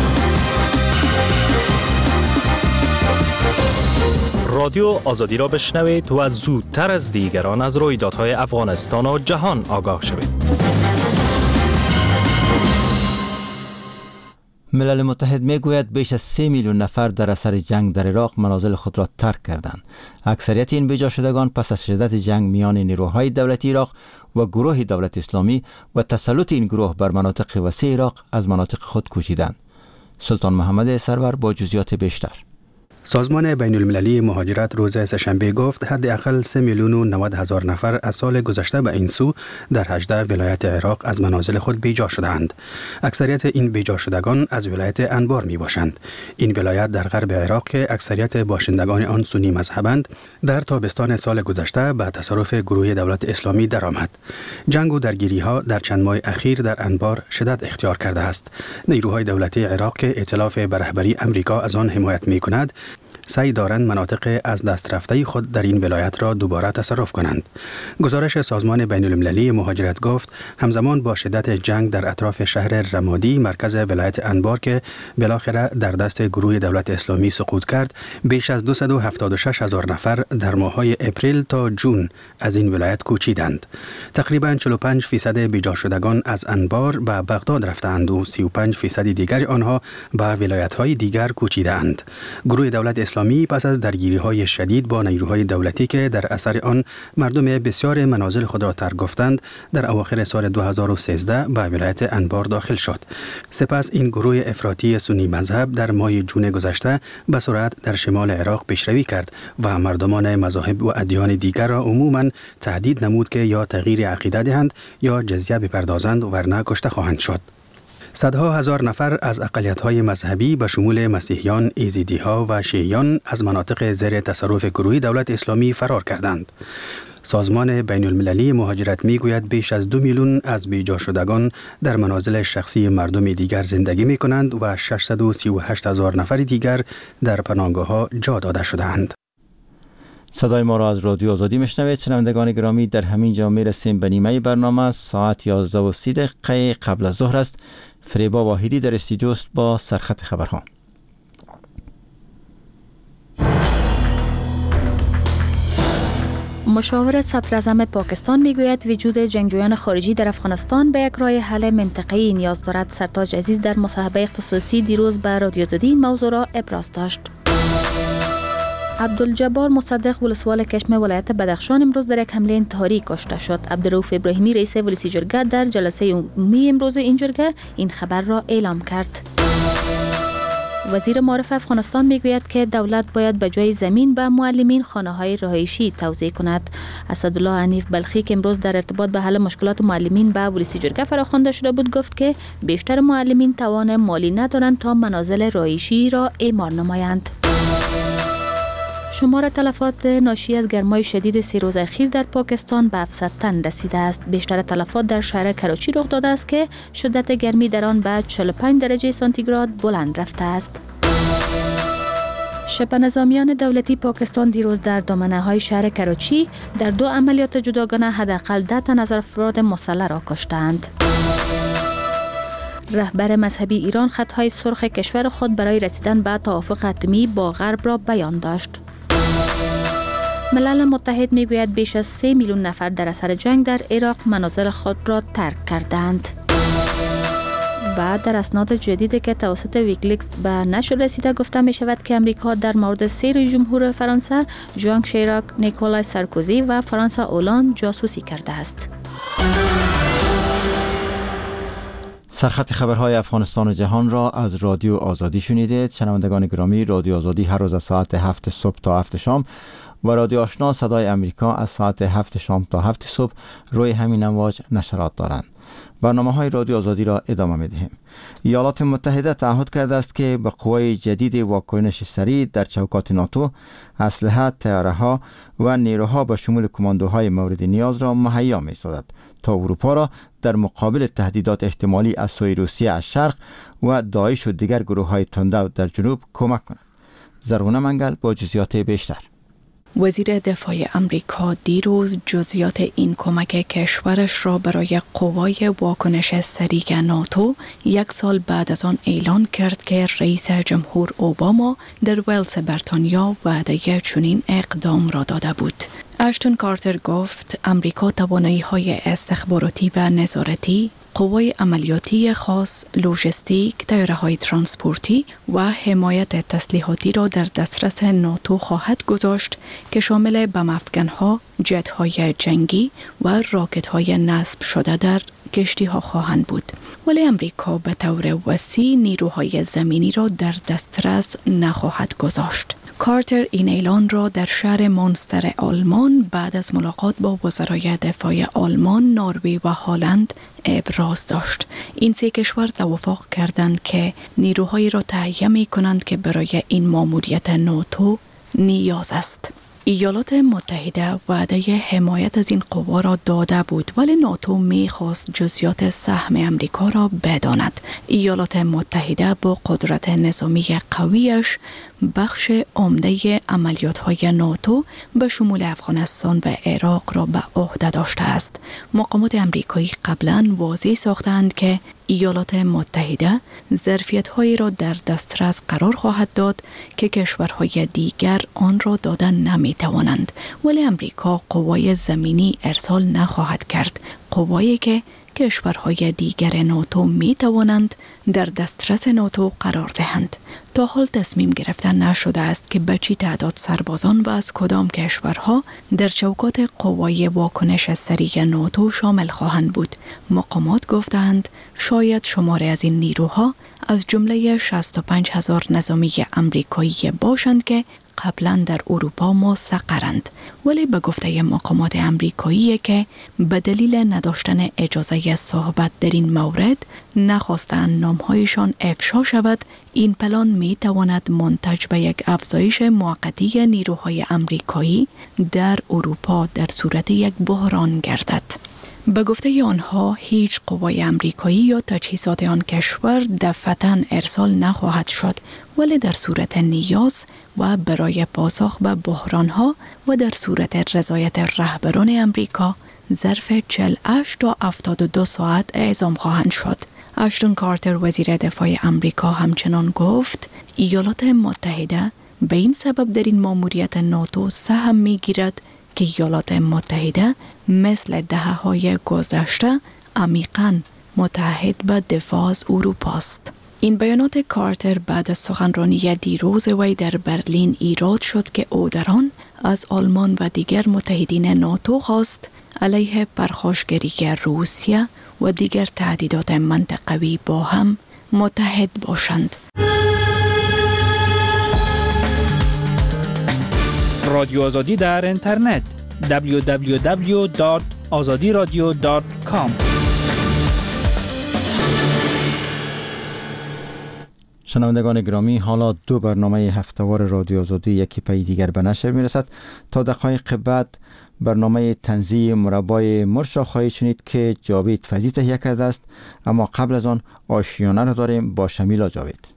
رادیو آزادی را بشنوید و زودتر از دیگران از رویدادهای افغانستان و جهان آگاه شوید. ملل متحد میگوید بیش از سه میلیون نفر در اثر جنگ در عراق منازل خود را ترک کردند. اکثریت این بیجا شدگان پس از شدت جنگ میان نیروهای دولتی عراق و گروه دولت اسلامی و تسلط این گروه بر مناطق وسیع عراق از مناطق خود کوچیدند. سلطان محمد سرور با جزئیات بیشتر. سازمان بین المللی مهاجرت روز سه‌شنبه گفت حداقل سه میلیون و نود هزار نفر از سال گذشته به این سو در هجده ولایت عراق از منازل خود بیجا شدند. اکثریت این بیجا شدگان از ولایت انبار می باشند. این ولایت در غرب عراق که اکثریت باشندگان آن سنی مذهبند در تابستان سال گذشته به تصرف گروه دولت اسلامی درآمد. جنگ و درگیری ها در چند ماه اخیر در انبار شدت اختیار کرده است. نیروهای دولتی عراق که ائتلاف به رهبری امریکا از آن حمایت می کند سعی دارند مناطق از دست رفته خود در این ولایت را دوباره تصرف کنند. گزارش سازمان بین المللی مهاجرت گفت همزمان با شدت جنگ در اطراف شهر رمادی مرکز ولایت انبار که بالاخره در دست گروه دولت اسلامی سقوط کرد، بیش از دویست و هفتاد و شش هزار نفر در ماه‌های اپریل تا جون از این ولایت کوچیدند. تقریباً چهل و پنج فیصد بیجا شدگان از انبار به بغداد رفتند و سی و پنج فیصد دیگر آنها به ولایت‌های دیگر کوچیدند. گروه دولت اسلامی اسلامی پس از درگیری‌های شدید با نیروهای دولتی که در اثر آن مردم بسیار منازل خود را ترک گفتند، در اواخر سال دو هزار و سیزده به ولایت انبار داخل شد. سپس این گروه افراطی سنی مذهب در ماه جون گذشته به سرعت در شمال عراق پیشروی کرد و مردمان مذاهب و ادیان دیگر را عموماً تهدید نمود که یا تغییر عقیده دهند یا جزیه بپردازند ورنه کشته خواهند شد. صدها هزار نفر از اقلیت‌های مذهبی به شمول مسیحیان، ایزیدی‌ها و شیعیان از مناطق زیر تصرف گروه دولت اسلامی فرار کردند. سازمان بین المللی مهاجرت می گوید بیش از دو میلیون از بیجا شدگان در منازل شخصی مردم دیگر زندگی می کنند و ششصد و سی و هشت هزار نفر دیگر در پناهگاه‌ها جا داده شدند. صدای ما را از رادیو آزادی میشنوید. شنوندگان گرامی، در همین جا میرسیم به نیمه برنامه. ساعت یازده و سی دقیقه قبل از ظهر است. فریبا واحدی در استودیو است با سرخط خبرها. مشاور صدراعظم پاکستان میگوید وجود جنگجویان خارجی در افغانستان به یک راه حل منطقه‌ای نیاز دارد. سرتاج عزیز در مصاحبه اختصاصی دیروز به رادیو آزادی این موضوع را ابراز داشت. عبدالجبار مصدق ولسوال کشم ولایت بدخشان امروز در یک حمله انتحاری کشته شد. عبدالرؤوف ابراهیمی رئیس ولسی جرگه در جلسه عمومی امروز این جرگه این خبر را اعلام کرد. وزیر معارف افغانستان میگوید که دولت باید به جای زمین به معلمین خانه‌های رهایشی توزیع کند. اسدالله حنیف بلخی که امروز در ارتباط به حل مشکلات معلمین به ولسی جرگه فراخوانده شده بود گفت که بیشتر معلمین توان مالی ندارند تا منازل رهایشی را اعمار نمایند. شمار تلفات ناشی از گرمای شدید سه روز اخیر در پاکستان به هفتصد تن رسیده است. بیشتر تلفات در شهر کراچی رخ داده است که شدت گرمی در آن به چهل و پنج درجه سانتیگراد بلند رفته است. شبه نظامیان دولتی پاکستان دیروز در دامنه‌های شهر کراچی در دو عملیات جداگانه حداقل ده تن از افراد مسلح را کشتند. رهبر مذهبی ایران خطهای سرخ کشور خود برای رسیدن به توافق اتمی با غرب را بیان داشت. ملل متحد میگوید بیش از سه میلیون نفر در اثر جنگ در عراق منازل خود را ترک کردند. و در اسناد جدیدی که توسط ویکلیکس به نشر رسیده گفته می شود که امریکا در مورد سه رئیس جمهور فرانسه، ژان شیراک، نیکولای سارکوزی و فرانسوا اولاند جاسوسی کرده است. سرخط خبرهای افغانستان و جهان را از رادیو آزادی شنیدید. شنوندگان گرامی، رادیو آزادی هر روز از ساعت هفت صبح تا هفت شام و رادیو آشنا صدای امریکا از ساعت هفت شام تا هفت صبح روی همین امواج نشرات دارند. برنامه های رادیو آزادی را ادامه می دهیم. ایالات متحده تعهد کرده است که به قوای جدید واکنش سریع در چوکات ناتو اسلحه، طیاره‌ها و نیروها به شمول کماندوهای مورد نیاز را مهیا می سازد تا اروپا را در مقابل تهدیدات احتمالی از سوی روسیه از شرق و داعش و دیگر گروه های تندرو در جنوب کمک کند. زرغونه منگل با جزئیات بیشتر. وزیر دفاع امریکا دیروز جزئیات این کمک کشورش را برای قوای واکنش سریع ناتو یک سال بعد از آن اعلان کرد که رئیس جمهور اوباما در ولز بریتانیا وعده چنین اقدام را داده بود. اشتون کارتر گفت امریکا توانایی‌های استخباراتی و نظارتی، قوای عملیاتی خاص، لوژیستیک، طیاره‌های ترانسپورتی و حمایت تسلیحاتی را در دسترس ناتو خواهد گذاشت که شامل بم افکن‌ها، جت‌های جنگی و راکت‌های نصب شده در کشتی‌ها خواهند بود. ولی امریکا به طور وسیع نیروهای زمینی را در دسترس نخواهد گذاشت. کارتر این اعلان را در شهر مونستر آلمان بعد از ملاقات با وزرای دفاع آلمان، نروژ و هلند ابراز داشت. این سه کشور توافق کردند که نیروهایی را تهیه می کنند که برای این ماموریت ناتو نیاز است. ایالات متحده وعده حمایت از این قوا را داده بود ولی ناتو می‌خواست جزئیات سهم امریکا را بداند. ایالات متحده با قدرت نظامی قویش بخش عمده عملیات‌های ناتو به شمول افغانستان و عراق را به عهده داشته است. مقامات امریکایی قبلاً واضح ساختند که ایالات متحده ظرفیت‌هایی را در دسترس قرار خواهد داد که کشورهای دیگر آن را دادن نمی‌توانند، ولی امریکا قوای زمینی ارسال نخواهد کرد، قوایی که کشورهای دیگر ناتو می توانند در دسترس ناتو قرار دهند. تا حال تصمیم گرفتن نشده است که به چی تعداد سربازان و از کدام کشورها در چوکات قوای واکنش سریع ناتو شامل خواهند بود. مقامات گفتند شاید شماره از این نیروها از جمله شصت و پنج هزار نظامی امریکایی باشند که قبلا در اروپا مستقرند، ولی به گفته مقامات امریکایی که به دلیل نداشتن اجازه صحبت در این مورد نخواستند نامهایشان افشا شود، این پلان می تواند منتج به یک افزایش موقتی نیروهای امریکایی در اروپا در صورت یک بحران گردد. به گفته آنها هیچ قوای امریکایی یا تجهیزات آن کشور دفعتاً ارسال نخواهد شد، ولی در صورت نیاز و برای پاسخ به بحرانها و در صورت رضایت رهبران امریکا ظرف چهل و هشت تا هفتاد و دو ساعت اعزام خواهند شد. اشتون کارتر وزیر دفاع امریکا همچنان گفت ایالات متحده به این سبب در این ماموریت ناتو سهم می‌گیرد که ایالات متحده مثل دهه‌های گذشته عمیقاً متحد به دفاع از اروپا است. این بیانات کارتر بعد از سخنرانی دیروز وی در برلین ایراد شد که او در آن از آلمان و دیگر متحدین ناتو خواست علیه پرخاشگری روسیه و دیگر تهدیدات منطقوی با هم متحد باشند. رادیو آزادی در اینترنت دبلیو دبلیو دبلیو دات آزادی رادیو دات کام. شنوندگان گرامی، حالا دو برنامه هفتهوار رادیو آزادی یکی پی دیگر به نشر میرسد. تا دقایق بعد برنامه طنزی مربای مرچ را خواهید شنید که جاوید فضی تهیه کرده است، اما قبل از آن آشیانه را داریم با شمیلا جاوید.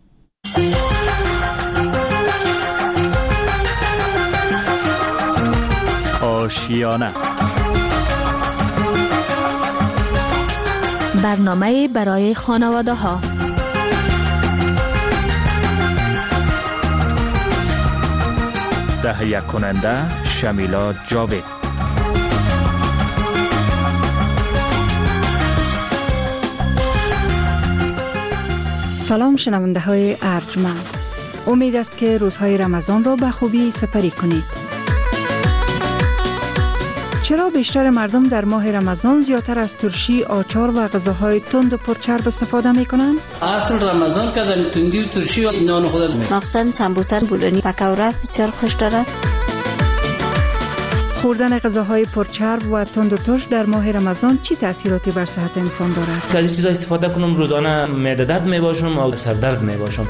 آشیانه برنامه برای خانواده ها. تهیه کننده شمیلا جاوید. سلام شنونده های ارجمند، امید است که روزهای رمضان را به خوبی سپری کنید. چرا بیشتر مردم در ماه رمضان زیادتر از ترشی، آچار و غذاهای تند و پرچرب استفاده می کنند؟ اصل رمضان که در تندی و ترشی و نان خود می مخصوصا سمبوسه، بولونی، پکوړه بسیار خوش دارد. خوردن غذاهای پرچرب و تند و ترش در ماه رمضان چی تأثیراتی بر صحت انسان دارد؟ از این چیزا استفاده کنم روزانه معده درد می باشم و سر درد می باشم.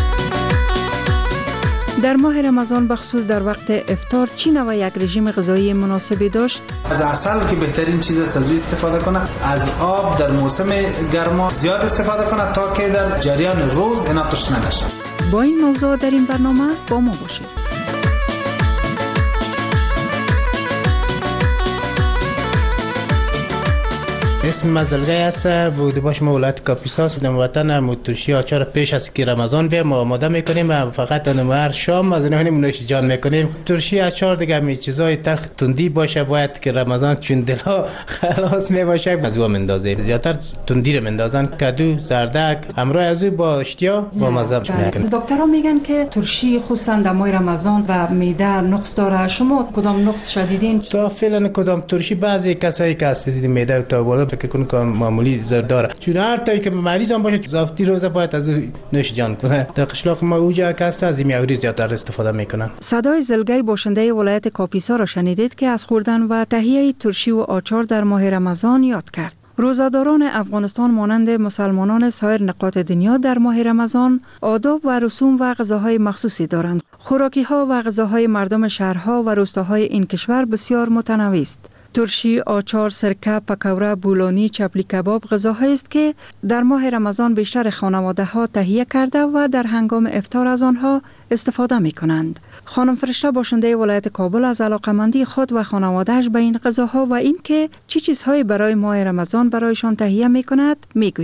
در ماه رمضان بخصوص در وقت افطار چی نوع یک رژیم غذایی مناسبی داشت؟ از عسل که بهترین چیز است از استفاده کنه، از آب در موسم گرما زیاد استفاده کنه تا که در جریان روز اینا تشنه نشه. با این موضوع در این برنامه با ما باشید. اسم مزلگه است، بوده باش ما ولایت کاپیساس در وطن موتورشی آچار پیش از که رمضان بیا ما آماده میکنیم و فقط هر شام از اینها نوش جان میکنیم. ترشی آچار دیگه می چیزای تلخ تندی باشه، باید که رمضان چون دلا خلاص می باشه از او مندازیم. زیادتر تندی رو مندازن، کدو، زردک، همراه از او با اشتیا با مزه میکنیم. دکترها میگن که ترشی خصوصا در ماه رمضان و معده نقص داره. شما کدام نقص شدیدین؟ تا فعلا کدام ترشی بعضی کسایی که از معده تا بالا فکر کنم که معمولی زرد داره، چون هر تایی که مریض هم باشه زافتی روزه باید از نوش جان کنه. در قشلاق ما اوجا که است از این میوری زیادتر استفاده میکنن. صدای زلگی باشنده ولایت کاپیسا را شنیدید که از خوردن و تهیه ترشی و آچار در ماه رمضان یاد کرد. روزاداران افغانستان مانند مسلمانان سایر نقاط دنیا در ماه رمضان آداب و رسوم و غذاهای مخصوصی دارند. خوراکی ها و غذاهای مردم شهرها و روستاهای این کشور بسیار متنوع است. ترشی، آچار، سرکه، پکوړه، بولونی، چپلی کباب غذاهایی است که در ماه رمضان بیشتر خانواده ها تهیه کرده و در هنگام افطار از آنها استفاده می کنند. خانم فرشته باشنده ولایت کابل از علاقمندی خود و خانواده‌اش به این غذاها و اینکه چی چیزهایی برای ماه رمضان برایشان تهیه می کند می گوید.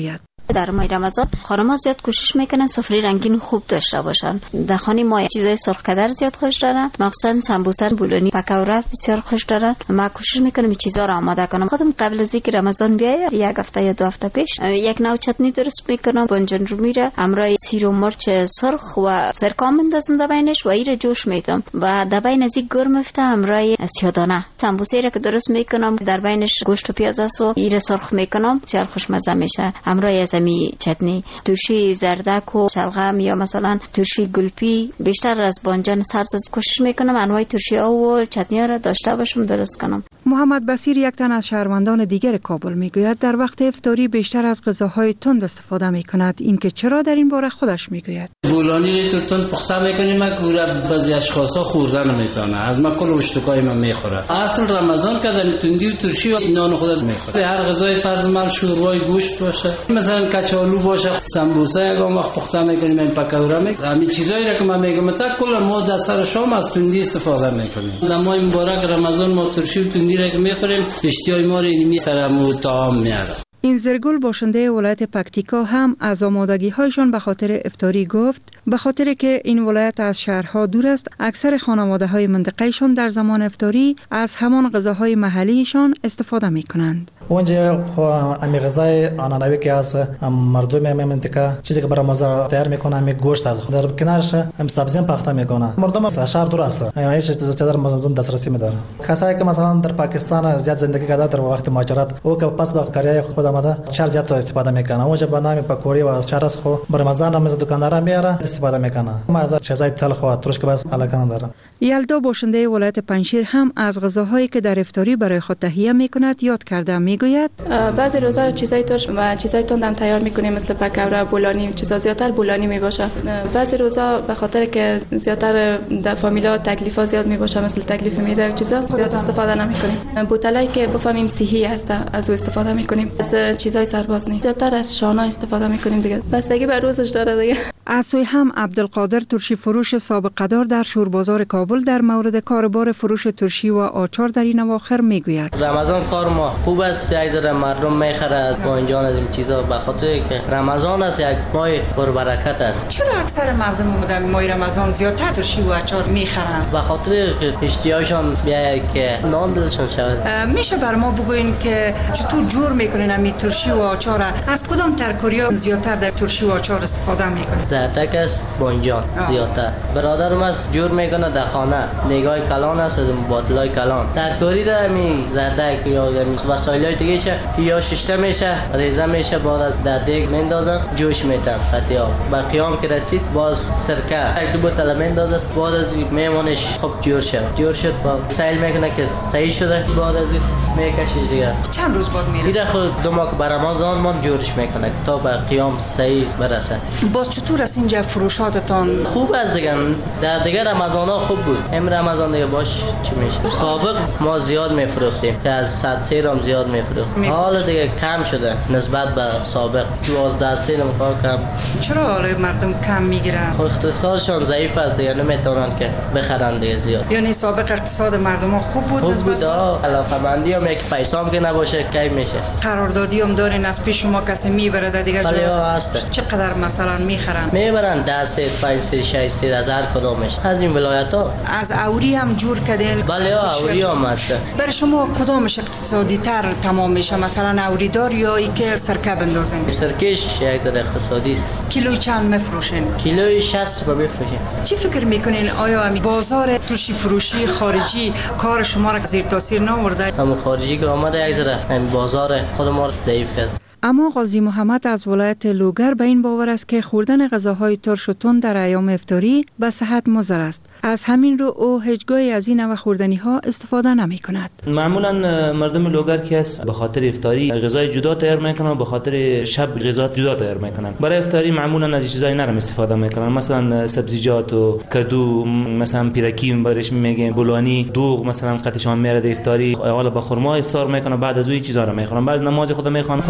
در ماه رمضان خانم‌ها زیاد کوشش میکنن سفره رنگین خوب داشته باشن. در خانه ما چیزای سرخ کدر زیاد خوش دارن، مخصوصا سمبوسه، بولونی، پکوره بسیار خوش دارن. ما کوشش میکنم این چیزا رو آماده کنم. خودم قبل از اینکه رمضان بیاید یک هفته یا دو هفته پیش یک نوع چتنی درست میکنم. بانجان رو میره همراه سیر و مرچ سرخ و سرکه میندازم در بینش و ایره جوش میدم و در بین از این گرم افته همراه سیادانه. سمبوسه را که درست میکنم در بینش گوشت و پیاز است و ایره سرخ میکنم، بسیار خوشمزه میشه. همراه از می چتنی ترشی زردک و شلغم یا مثلا ترشی گلپی بیشتر از بانجان سبز کوشش میکنم انواع ترشی ها و چتنی ها را داشته باشم درست کنم. محمد بصیر یک تن از شهروندان دیگر کابل میگوید در وقت افطاری بیشتر از غذاهای تند استفاده میکند. اینکه چرا در این باره خودش میگوید بولانی رو تند پخته میکنیم ما گوره بعضی اشخاصا خوردن نمیتونه، از ما کل اشتکای ما میخوره. اصل رمضان که در تندی و ترشی و نان خودت میخوره. هر غذای فرض من شوربای گوشت باشه، مثلا کچالو باشه، سمبوسه یگام وقت پخته میکنیم، این پکوره میکنیم، همین چیزایی را که من میگم مثلا کل ما در سر شام از تندی استفاده میکنیم. در ماه مبارک رمضان ما ترشی و تندی را که میخوریم اشتیای ما رو اینمی سرمو طعام میاره. این زرگل باشنده ولایت پکتیکا هم از آمادگی هایشان به خاطر افطاری گفت به خاطر که این ولایت از شهرها دور است، اکثر خانواده های منطقهشان در زمان افطاری از همان غذاهای محلیشان استفاده می کنند. اونجا امی غذای آنانوی که از مردم امی منطقه چیزی که برای مزه تیار میکنه امی گوشت از در کنارش امی سبزی پخته میکنه. مردم از شهر دور است، هیچ چیزی مردم دسترسی نداره. کسایی که مثلا در پاکستان زیاد زندگی کرده در وقت مهاجرت او که پس به کاریای خود آمده چهار زیاد استفاده میکنه. اونجا به نام پکوری و چهار از خو بر رمضان هم دکاندارا میاره استفاده میکنه. ما از چیزای تلخ و ترش که بس علاقه نداره. یلدا باشنده ولایت پنجشیر هم از غذاهایی که در افطاری برای خود تهیه میکند یاد کرده. میگوید بعضی روزا رو چیزای ترش و چیزای تند هم تیار میکنیم مثل پکوره، بولانی، چیزا زیادتر بولانی میباشه. بعضی روزا به خاطر که زیادتر در فامیلا تکلیفا زیاد میباشه مثل تکلیف میده و چیزا زیاد استفاده نمیکنیم. بوتلایی که بفهمیم صحی هست از او استفاده میکنیم. از چیزای سرباز نی زیادتر از شانا استفاده میکنیم دیگه. بستگی به روزش داره دیگه. از سوی هم عبدالقادر ترشی فروش سابق قدار در شوربازار کابل در مورد کاربار فروش ترشی و آچار در این اواخر میگوید رمضان کار ما خوب است، یک ذره مردم میخره با اینجا از این چیزا به خاطر که رمضان است، یک ماه پربرکت است. چرا اکثر مردم در ماه رمضان زیادتر ترشی و آچار میخرن؟ به خاطر که اشتیاقشان بیاید که نان دلشون شود. میشه بر ما بگوین که چطور جور میکنین امی ترشی و آچار؟ از کدام ترکاریا زیادتر در ترشی و آچار استفاده میکنین؟ زرتک است، بانجان زیادتر. برادرم است جور میکنه در خانه، نگاه کلان است از باطلای کلان. ترکاری در می زرتک یا وسایلای دیگه چه یا ششته میشه، ریزه میشه، بعد از در دیگ میندازن جوش میتن قطعا. با قیام که رسید باز سرکه یک دو بوتل میندازن، بعد از میمونش خب جور شد. جور شد با سیل میکنه که صحیح شده، بعد از میکشی دیگه. چند روز بعد میرسه؟ دیگه خود دو ماه بر رمضان من جورش میکنه تا به قیام صحیح برسه. باز چطور است اینجا فروشاتتان؟ خوب است دیگه. در دیگه رمضان ها خوب بود. ام رمضان دیگه باش چی میشه؟ سابق ما زیاد میفروختیم که از صد سیر هم زیاد میفروختیم. حالا دیگه کم شده نسبت به سابق. دوازده سیر هم کم. چرا حالا مردم کم میگیرن؟ اقتصادشان ضعیف است دیگه، نمیتونن که بخرن دیگه زیاد. یعنی سابق اقتصاد مردم ها خوب بود؟ خوب بود. علاقه‌مندی هم یک پیسه هم که نباشه کی میشه. قراردادی هم دارین از پیش شما کسی میبره دیگه جا هست. چقدر مثلا میخرن؟ میبرن ده سیر، پنج سیر، شش سیر از هر کدومش. از این ولایت ها. از اوری هم جور کردین؟ بله اوری هم هست. برای شما کدامش اقتصادی تر تمام میشه؟ مثلا اوری دار یا ای که سرکه بندازین؟ سرکش یک ذره اقتصادی است. کیلوی چند میفروشین؟ کیلوی شصت روپیه میفروشیم. چی فکر میکنین آیا امی بازار ترشی فروشی خارجی کار شما را زیر تاثیر نآورده؟ هم خارجی که آمده یک ذره هم بازار خود ما ضعیف کرد. اما قاضی محمد از ولایت لوگر به این باور است که خوردن غذاهای ترش و تند در ایام افطاری به صحت مضر است. از همین رو او هیچگاهی از این نوع خوردنی ها استفاده نمی کند. معمولا مردم لوگر که است به خاطر افطاری غذای جدا تیار میکنن و به خاطر شب غذا جدا تیار میکنن. برای افطاری معمولا از چیزای نرم استفاده میکنن، مثلا سبزیجات و کدو، مثلا پیرکی برش میگن، بولانی، دوغ مثلا قطعشان میاره افطاری، حالا با خرما افطار میکنن، بعد از اون چیزا رو میخورن. بعد نماز خود میخوان. خودم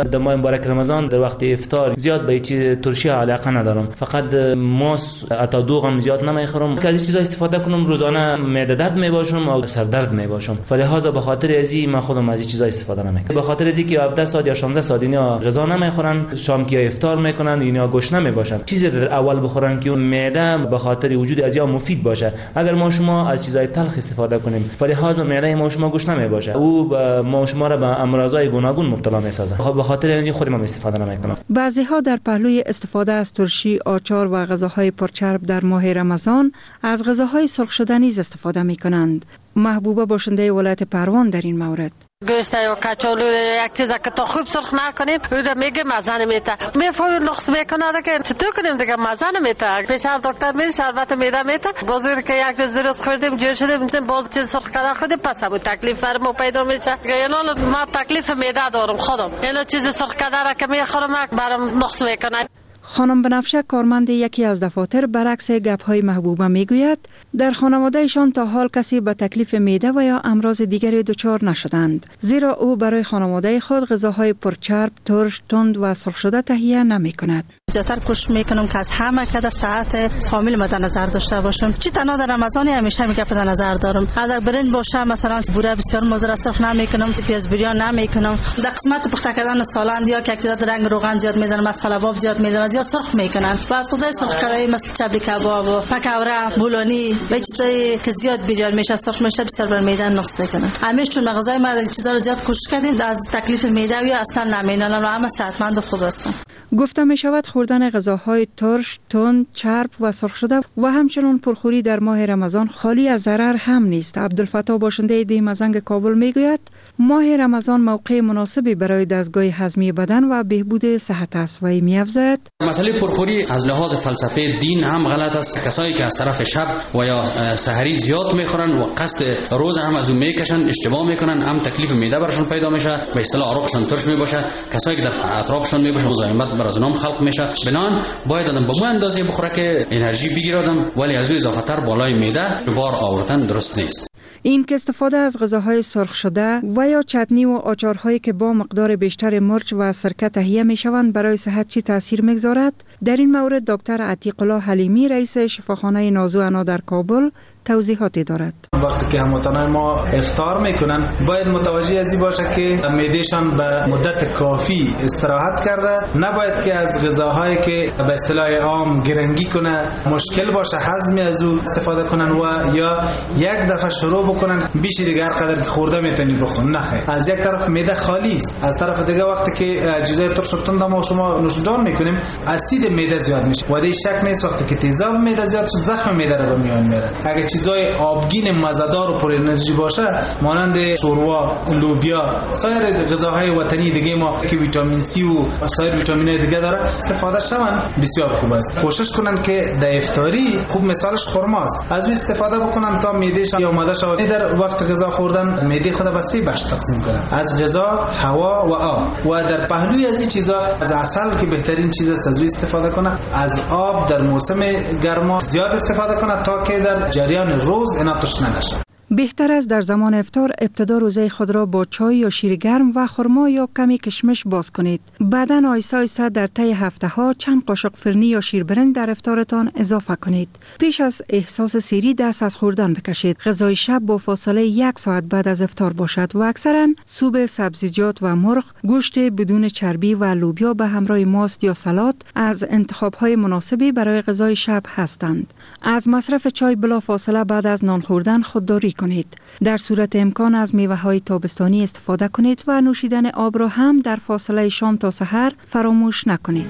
در ماه مبارک رمضان در وقت افطار زیاد به چیز ترشی علاقه ندارم، فقط ماس تا دوغ هم زیاد نمیخورم که از این چیزا استفاده کنم. روزانه معده درد میباشم و سر درد میباشم، فلهذا به خاطر ازی من خودم از این چیزا استفاده نمیکنم. به خاطر ازی که هفده ساعت یا شانزده ساعت اینا غذا نمیخورن، شام که افطار میکنن اینا گوشت نمیباشن، چیزی در اول بخورن که اون معده به خاطر وجود ازیا مفید باشه. اگر ما شما از چیزای تلخ استفاده کنیم فلهذا معده ما شما گوشت نمیباشه، او ما شما را به امراضای گوناگون مبتلا میسازه. خب به خاطر این خودم هم استفاده نمیکنم. بعضی ها در پهلوی استفاده از ترشی، آچار و غذاهای پرچرب در ماه رمضان از غذاهای سرخ شده نیز استفاده میکنند. محبوبه باشنده ولایت پروان در این مورد: گوشت و کچالو یک چیز که تا خوب سرخ نکنیم او را میگه مزه نمیته، میفهمیم نقص میکنه که چطور کنیم دیگه مزه نمیته. پیش از دکتر میریم شربت میده میته، بازور که یک روز درست خوردیم جور شدیم باز چیز سرخ کردن خودیم پس همون تکلیف فرمو پیدا میشه. یعنی ما تکلیف میده دارم خودم، یعنی چیز سرخ کردن که میخورم برام نقص میکنه. خانم بنفشه کارمند یکی از دفاتر برعکس گپ‌های محبوبه میگوید در خانوادهشان تا حال کسی به تکلیف معده و یا امراض دیگری دچار نشدند، زیرا او برای خانواده خود غذاهای پرچرب، ترش، تند و سرخ شده تهیه نمی‌کند. زیادتر کوشش میکنم که از همه کده ساعت فامیل مد نظر داشته باشم. چی تنها در رمضان همیشه میگه در نظر دارم. اگر برنج باشه مثلا بوره بسیار مضر سرخ نمیکنم، پیاز بریان نمیکنم. در قسمت پخته کردن سالند یا که تعداد رنگ روغن زیاد میذارم، مساله باب زیاد میذارم، زیاد سرخ میکنن. و از غذای سرخ کرده مثل چبلی کباب و پکوره، بولونی و چیزایی که زیاد بریان میشه سرخ میشه بسیار بر معده نقص میکنن. همیشه چون غذای ما چیزا رو زیاد کوشش کردیم از تکلیف معده یا اصلا نمینن و همه صحتمند و خوب هستن. گفته می شود خوردن غذاهای ترش، تند، چرب و سرخ شده و همچنین پرخوری در ماه رمضان خالی از ضرر هم نیست. عبدالفتاح باشنده دیمزنگ کابل می گوید ماه رمضان موقع مناسبی برای دستگاه هضمی بدن و بهبود صحت است و می افزاید مسئله پرخوری از لحاظ فلسفه دین هم غلط است. کسایی که از طرف شب و یا سحری زیاد میخورن و قصد روز هم از اون میکشن اشتباه میکنن، هم تکلیف معده براشون پیدا میشه، به اصطلاح عروقشون ترش میباشه. کسایی که در اطرافشون میباشه مزاحمت بر از اونام خلق میشه. بنان باید آدم به مو اندازه بخوره که انرژی بگیره آدم، ولی از اون اضافه تر بالای معده بار آوردن درست نیست. این که استفاده از غذاهای سرخ شده و یا چتنی و آچارهایی که با مقدار بیشتر مرچ و سرکه تهیه می شوند برای صحت چی تاثیر میگذارد؟ در این مورد دکتر عتیق الله حلیمی رئیس شفاخانه نازو انا در کابل توضیحاتی دارد. وقتی که هموطنان ما افطار میکنن باید متوجه ازی باشه که معدهشان به مدت کافی استراحت کرده، نباید که از غذاهایی که به اصطلاح عام گرنگی کنه مشکل باشه هضم از او استفاده کنن و یا یک دفعه شروع بکنن بیش دیگه هر قدر که خورده میتونی بخورن. نه خیر، از یک طرف معده خالی است، از طرف دیگه وقتی که چیزای ترش و تند ما شما نوشیدن میکنیم اسید معده زیاد میشه و دیگه شک نیست وقتی که تیزاب معده زیاد شد زخم معده رو به میان میاره. اگه چیزای آبگین مزه‌دار و پر انرژی باشه مانند شوروا، لوبیا، سایر غذاهای وطنی دیگه ما که ویتامین سی و سایر ویتامین‌های دیگه داره استفاده شون بسیار خوب است. کوشش کنن که در افطاری خوب مثالش خرما است، از اون استفاده بکنن تا معدهشان یا معده شود در وقت غذا خوردن معده خود به سه بخش تقسیم کنن، از غذا، هوا و آب. و در پهلوی از این چیزا از عسل که بهترین چیز است از استفاده کنه، از آب در موسم گرما زیاد استفاده کنه تا که در جریان روز اینا تشنه نشه. بهتر است در زمان افطار ابتدا روزه خود را با چای یا شیر گرم و خرما یا کمی کشمش باز کنید. بعداً آیسته آیسته در طی هفته ها چند قاشق فرنی یا شیر برنج در افطارتان اضافه کنید. پیش از احساس سیری دست از خوردن بکشید. غذای شب با فاصله یک ساعت بعد از افطار باشد و اکثراً سوپ، سبزیجات و مرغ، گوشت بدون چربی و لوبیا به همراه ماست یا سالاد از انتخاب‌های مناسبی برای غذای شب هستند. از مصرف چای بلا فاصله بعد از نان خوردن خودداری کنید. در صورت امکان از میوه‌های تابستانی استفاده کنید و نوشیدن آب را هم در فاصله شام تا سحر فراموش نکنید.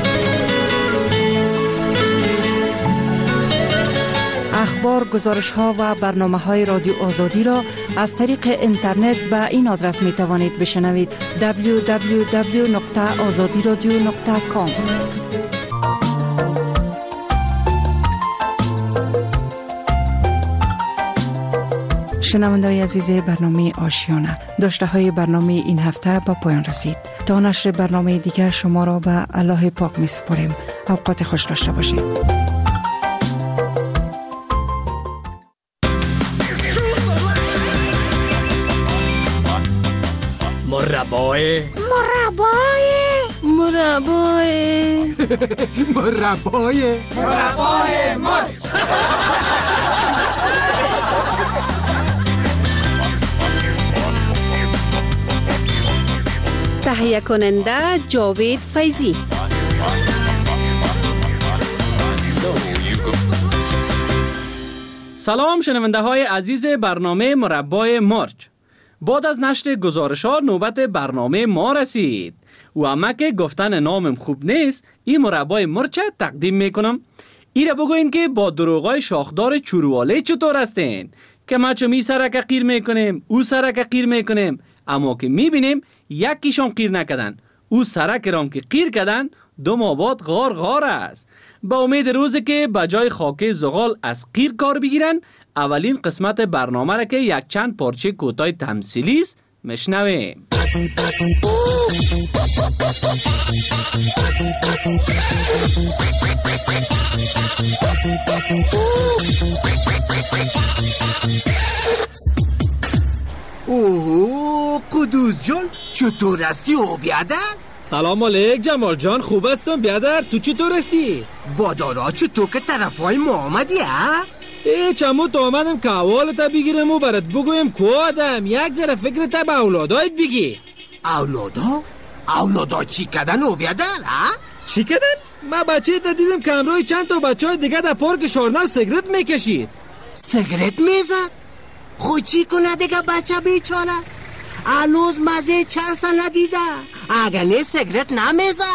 اخبار، گزارش‌ها و برنامه‌های رادیو آزادی را از طریق اینترنت به این آدرس می‌توانید بشنوید: دبلیو دبلیو دبلیو دات آزادی رادیو دات کام. شنونده‌های عزیز برنامه آشیانه، داشته های برنامه این هفته با پایان رسید. تا نشر برنامه دیگر شما را به الله پاک می سپاریم. اوقات خوش داشته باشید. ما مربای مربای مربای مربای مربای مرچ. تهیه کننده جاوید فیضی. سلام شنونده های عزیز برنامه مربای مرچ. بعد از نشر گزارش ها نوبت برنامه ما رسید و اما که گفتن نامم خوب نیست، این مربای مرچ تقدیم میکنم. ایره بگوین که با دروغای شاخدار چورواله چطور هستین که ما چو می سرک قیر میکنیم او سرک قیر میکنیم، اما که میبینیم یکیشان قیر نکدن، او سرک رام که قیر کدن دو ماباد غار غار است. با امید روزی که بجای خاک زغال از قیر کار بگیرن، اولین قسمت برنامه را که یک چند پارچه کوتاه تمثیلی است میشنویم. اوه قدوس جان چطور هستی او بیادر؟ سلام علیک جمال جان، خوب هستم بیادر، تو چطور هستی؟ با دارا چطور که طرفای ما آمدی ها؟ ای چمو تو آمدم که احوالتا بگیرم و برات بگویم کو آدم یک ذره فکرتا به اولادایت بگی. اولادا؟ اولادا چی کدن او بیادر ها؟ چی کدن؟ من بچه تا دیدم که امروی چند تا بچه های دیگه در پارک شارنو سیگرت میکشید. سیگرت میزد؟ خود چی کنه دیگه بچه بیچاره؟ هنوز مزه چند سال ندیده، اگر نه سیگرت نمیزه.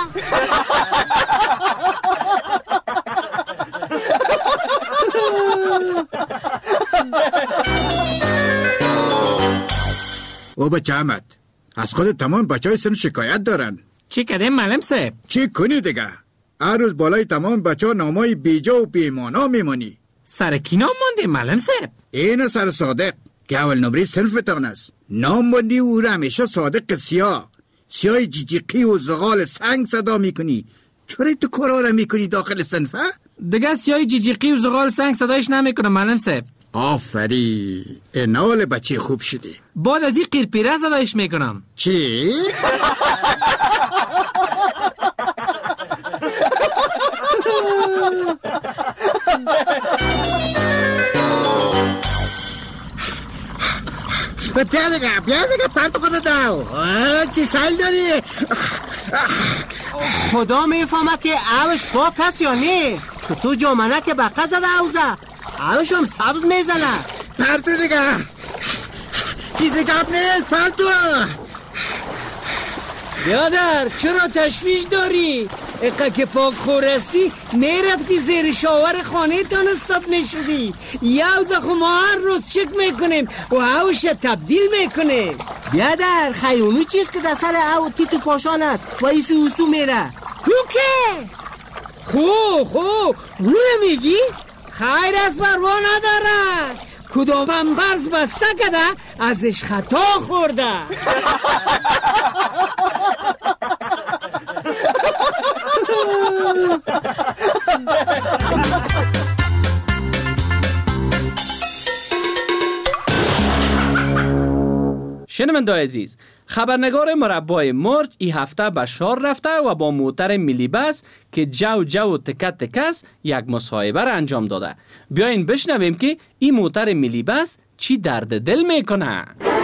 او بچه احمد، از خود تمام بچه های سن شکایت دارن. چی کردیم معلم صاحب؟ چی کنی دیگه؟ هر روز بالای تمام بچه ها نامای بیجا و بیمانا میمانی. سر کی نام مانده معلم صاحب؟ این سر صادق که اول نمره صنفتان است. نام بندی او را همیشه صادق سیاه سیاه جیجیقی و زغال سنگ صدا میکنی. چرا تو کارا را میکنی داخل صنفه؟ دیگه سیاه جیجیقی و زغال سنگ صدایش نمیکنه معلم صاحب. آفری، انال بچه خوب شدی. بعد از این قیرپیره صدایش میکنم. چی؟ بیا دیگه بیا دیگه پرتو کنه داو. چی سایل داری؟ خدا میفهمه که اوش پاک هست یا نه. چطور جامنه که بقه زده اوزه اوش هم سبز میزنه. پرتو دیگه چیزی گپ نیست پرتو. بیادر چرا تشویش داری؟ اقا که پاک خورستی نیرفتی زیر شاور خانه تان استاب نشدی. یوزا خو ما هر روز چک میکنیم و هاوش تبدیل میکنیم. بیادر خیونی چیز که در سر او تیتو پاشان است و ایسو اوسو میره کوکه. خو خو گونه میگی؟ خیر از پروا نداره. کدام پمپرز بسته کده ازش خطا خورده. شنونده‌های عزیز، خبرنگار مربای مرچ این هفته به شار رفته و با موتر ملی بس که جو جو تکت تکس یک مصاحبه را انجام داده. بیاین بشنویم که این موتر ملی بس چی درد دل میکنه.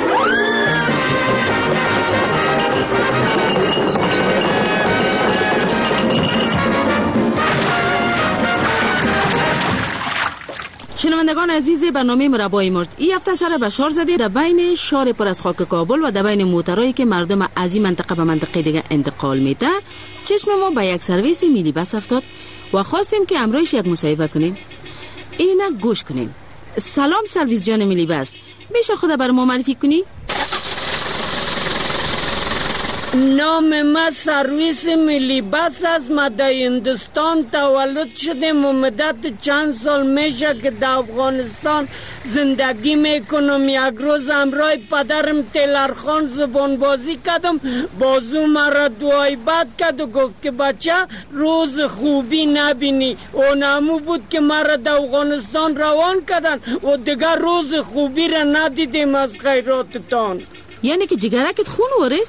شنوندگان عزیز برنامه مربای مرچ، این هفته سر به شار زدیم در بین شار پر از خاک کابل و در بین موترایی که مردم از این منطقه به منطقه دیگه انتقال میده. چشم ما به یک سرویس ملی بس افتاد و خواستیم که امروز یک مصاحبه کنیم. اینا گوش کنیم. سلام سرویس جان ملی بس، میشه خود بر ما معرفی کنی؟ نام ما سرویس ملی بس است. ما در هندوستان تولد شدیم و مدت چند سال میشه که در افغانستان زندگی میکنم. یک روز همراه پدرم تیلرخان زبان بازی کردم، بازو مرا دعای بد کرد و گفت که بچه روز خوبی نبینی. اون همو بود که مرا در افغانستان روان کردن و دیگر روز خوبی را ندیدیم از خیراتتان. یعنی که جگرکت خون ورس؟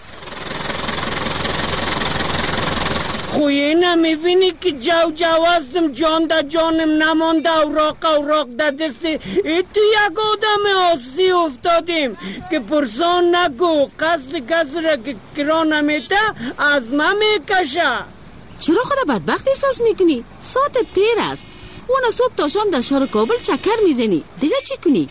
خویه نمیبینی که جو جو هستم، جان دا جانم نمانده، اوراق اوراق دا دستی. ای تو یک آدم آسی افتادیم که پرسان نگو، قصد کسی را که کرا نمیته از ما میکشه. چرا خدا بدبخت احساس میکنی؟ ساعت تیر است. اون صبح تا شام در شهر کابل چکر میزنی، دیگه چی کنی؟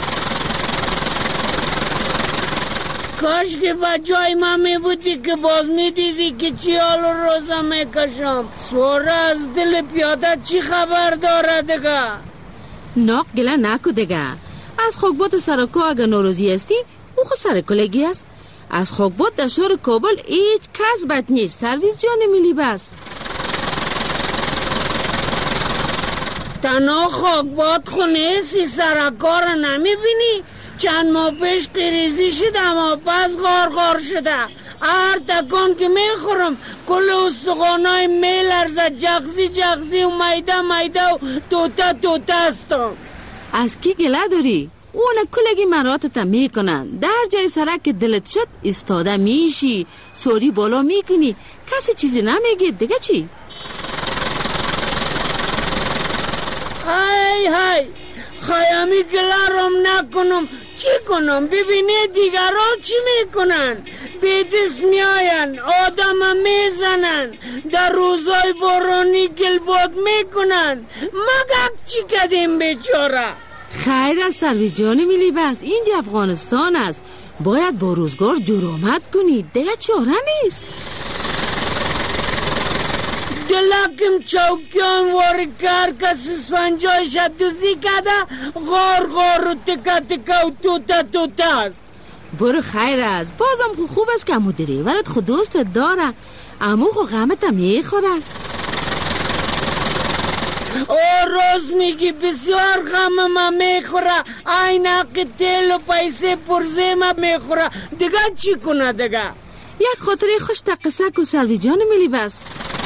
کاش که با جای ما می بودی که باز می دیدی که چی حال روزا می کشم. سواره از دل پیاده چی خبر داره دیگه؟ ناق گله نکو دیگه. از خاکبات سرکا اگر ناروزی هستی او خود سرکلگی است. از خاکبات در شهر کابل هیچ کس بد نیست. سرویس جان ملی بس. تنها خاکبات خونه سی سرکا رو نمی بینی؟ چند ماه پیش قریزی شده اما پس غارغار شده. هر تکان که میخورم کل استخوانای میلرزه، جغزی جغزی و میده میده و توته توته هستم. از کی گله داری؟ اون کلگی مراتت میکنن. در جای سرک که دلت شد استاده میشی، سوری بالا میکنی، کسی چیزی نمیگه دیگه چی؟ های های خیامی گله رم نکنم، چی کنم؟ ببینه دیگران چی میکنن؟ به دست میاین، آدم میزنن، در روزای بارانی گلباد میکنن. مگه چی کردیم بیچاره؟ خیر از سرویس جان ملی بس، اینجا افغانستان است، باید با روزگار جرامت کنید، دیگه چاره نیست. دلکم چوکیان واری کار کسی سنجای شدوزی کده، غار غار و تکا تکا و توتا توتا است. برو خیر است، بازم خو خوب است که امو دریورت خود دوستت داره، امو خو غمت میخوره. او روز میگی بسیار غم ما میخوره، اینک تیل و پیسه پرزه ما میخوره، دیگه چی کنه دیگه؟ یک خاطره خوش تا قصه کو سرویس جان ملی بس.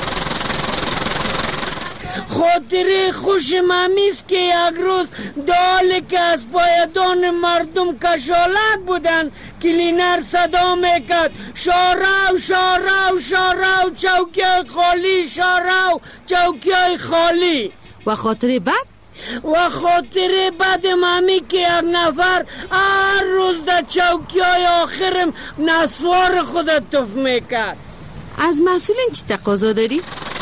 خاطره خوش مامیست که یک روز داله که از پایدان مردم کشالک بودن، کلینر صدا میکرد شارو شارو شارو چوکی خالی، شارو چوکی خالی. و خاطره بعد؟ و خاطره بعد مامی که یک نفر هر روز در چوکی های آخرم نسوار خودت توف میکرد. از مسئولین چی تقاضا داری؟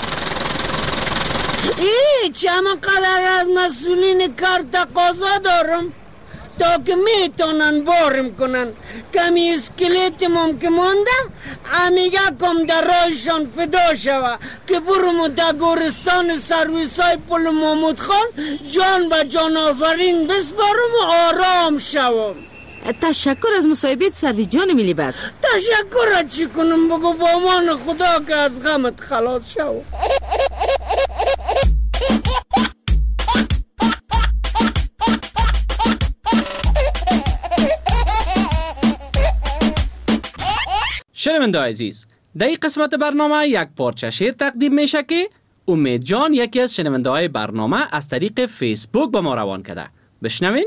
هیچ، همه قدر از مسئولین کار تقاضا دارم تا که میتونن بارم کنن. کمی اسکلیتم که مونده امیگه کم در رایشان فدا شوه که برم در گورستان سرویس های پل محمود خان جان و جان آفرین بسپارم و آرام شوم. تشکر از مصاحبت سرویس جان ملی بس. تشکر چی کنم؟ بگو با امان خدا که از غمت خلاص شو. شنونده عزیز، در این قسمت برنامه یک پارچه شعر تقدیم میشه که امید جان یکی از شنونده های برنامه از طریق فیسبوک به ما روان کرده. بشنوین.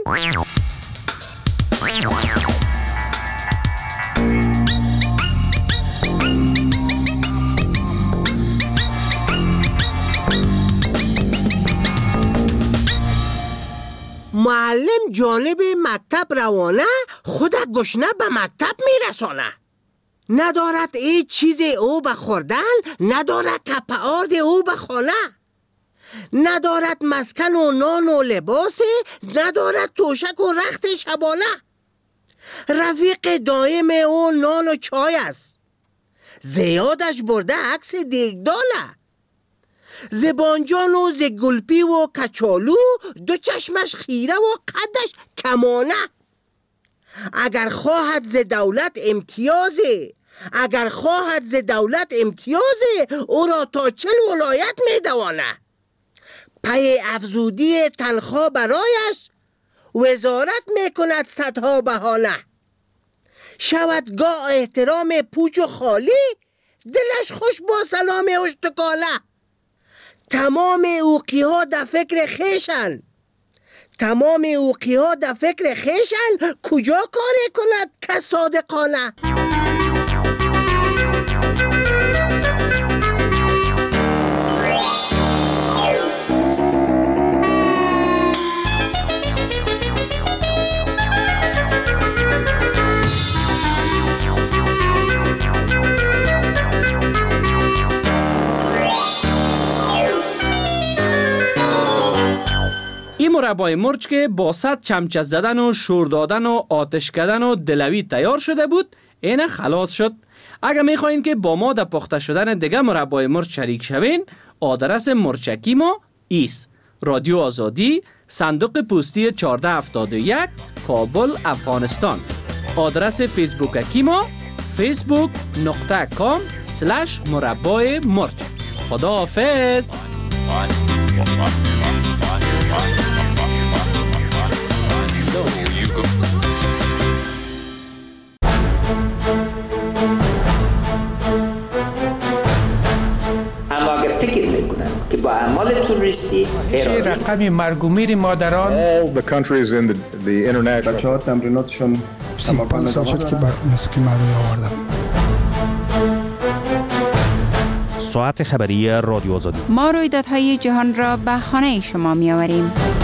معلم جانب مکتب روانه، خود گشنه به مکتب میرسانه. ندارد هیچ چیز او به خوردن، ندارد کپ آرد او به خانه. ندارد مسکن و نان و لباس، ندارد توشک و رخت شبانه. رفیق دائم او نان و چای است، زیادش برده عکس دیگدانه. زبانجان و زگلپی و کچالو، دو چشمش خیره و قدش کمانه. اگر خواهد ز دولت امتیازه، اگر خواهد ز دولت امتیازه، او را تا چل ولایت میدوانه. پی افزودی تنخواه برایش، وزارت میکند صدها بهانه. شود گاه احترام پوچ و خالی، دلش خوش با سلام اشتکاله. تمام اوقی ها در فکر خیشن، تمام اوقیها در فکر خیشن کجا کار کند که صادقانه. این مربای مرچ که با صد چمچه زدن و شور دادن و آتش کردن و دلوی تیار شده بود، اینه خلاص شد. اگر میخواین که با ما در پخته شدن دیگه مربای مرچ شریک شوین، آدرس مرچکی ما ایست: رادیو آزادی، صندوق پستی چهارده هفتاد و یک، کابل، افغانستان. آدرس فیسبوککی ما فیسبوک نقطه کام سلش مربای مرچ. خدا حافظ. اما اگر فکر میکنن که با اعمال توریستی رقم مرگ و میر مادران all the countries in the, the international بچه‌ها تمریناتشون پنج سال شد که با موسیقی مردمی آوردم. ساعت خبری رادیو آزادی. ما رویدادهای جهان را به خانه شما می آوریم.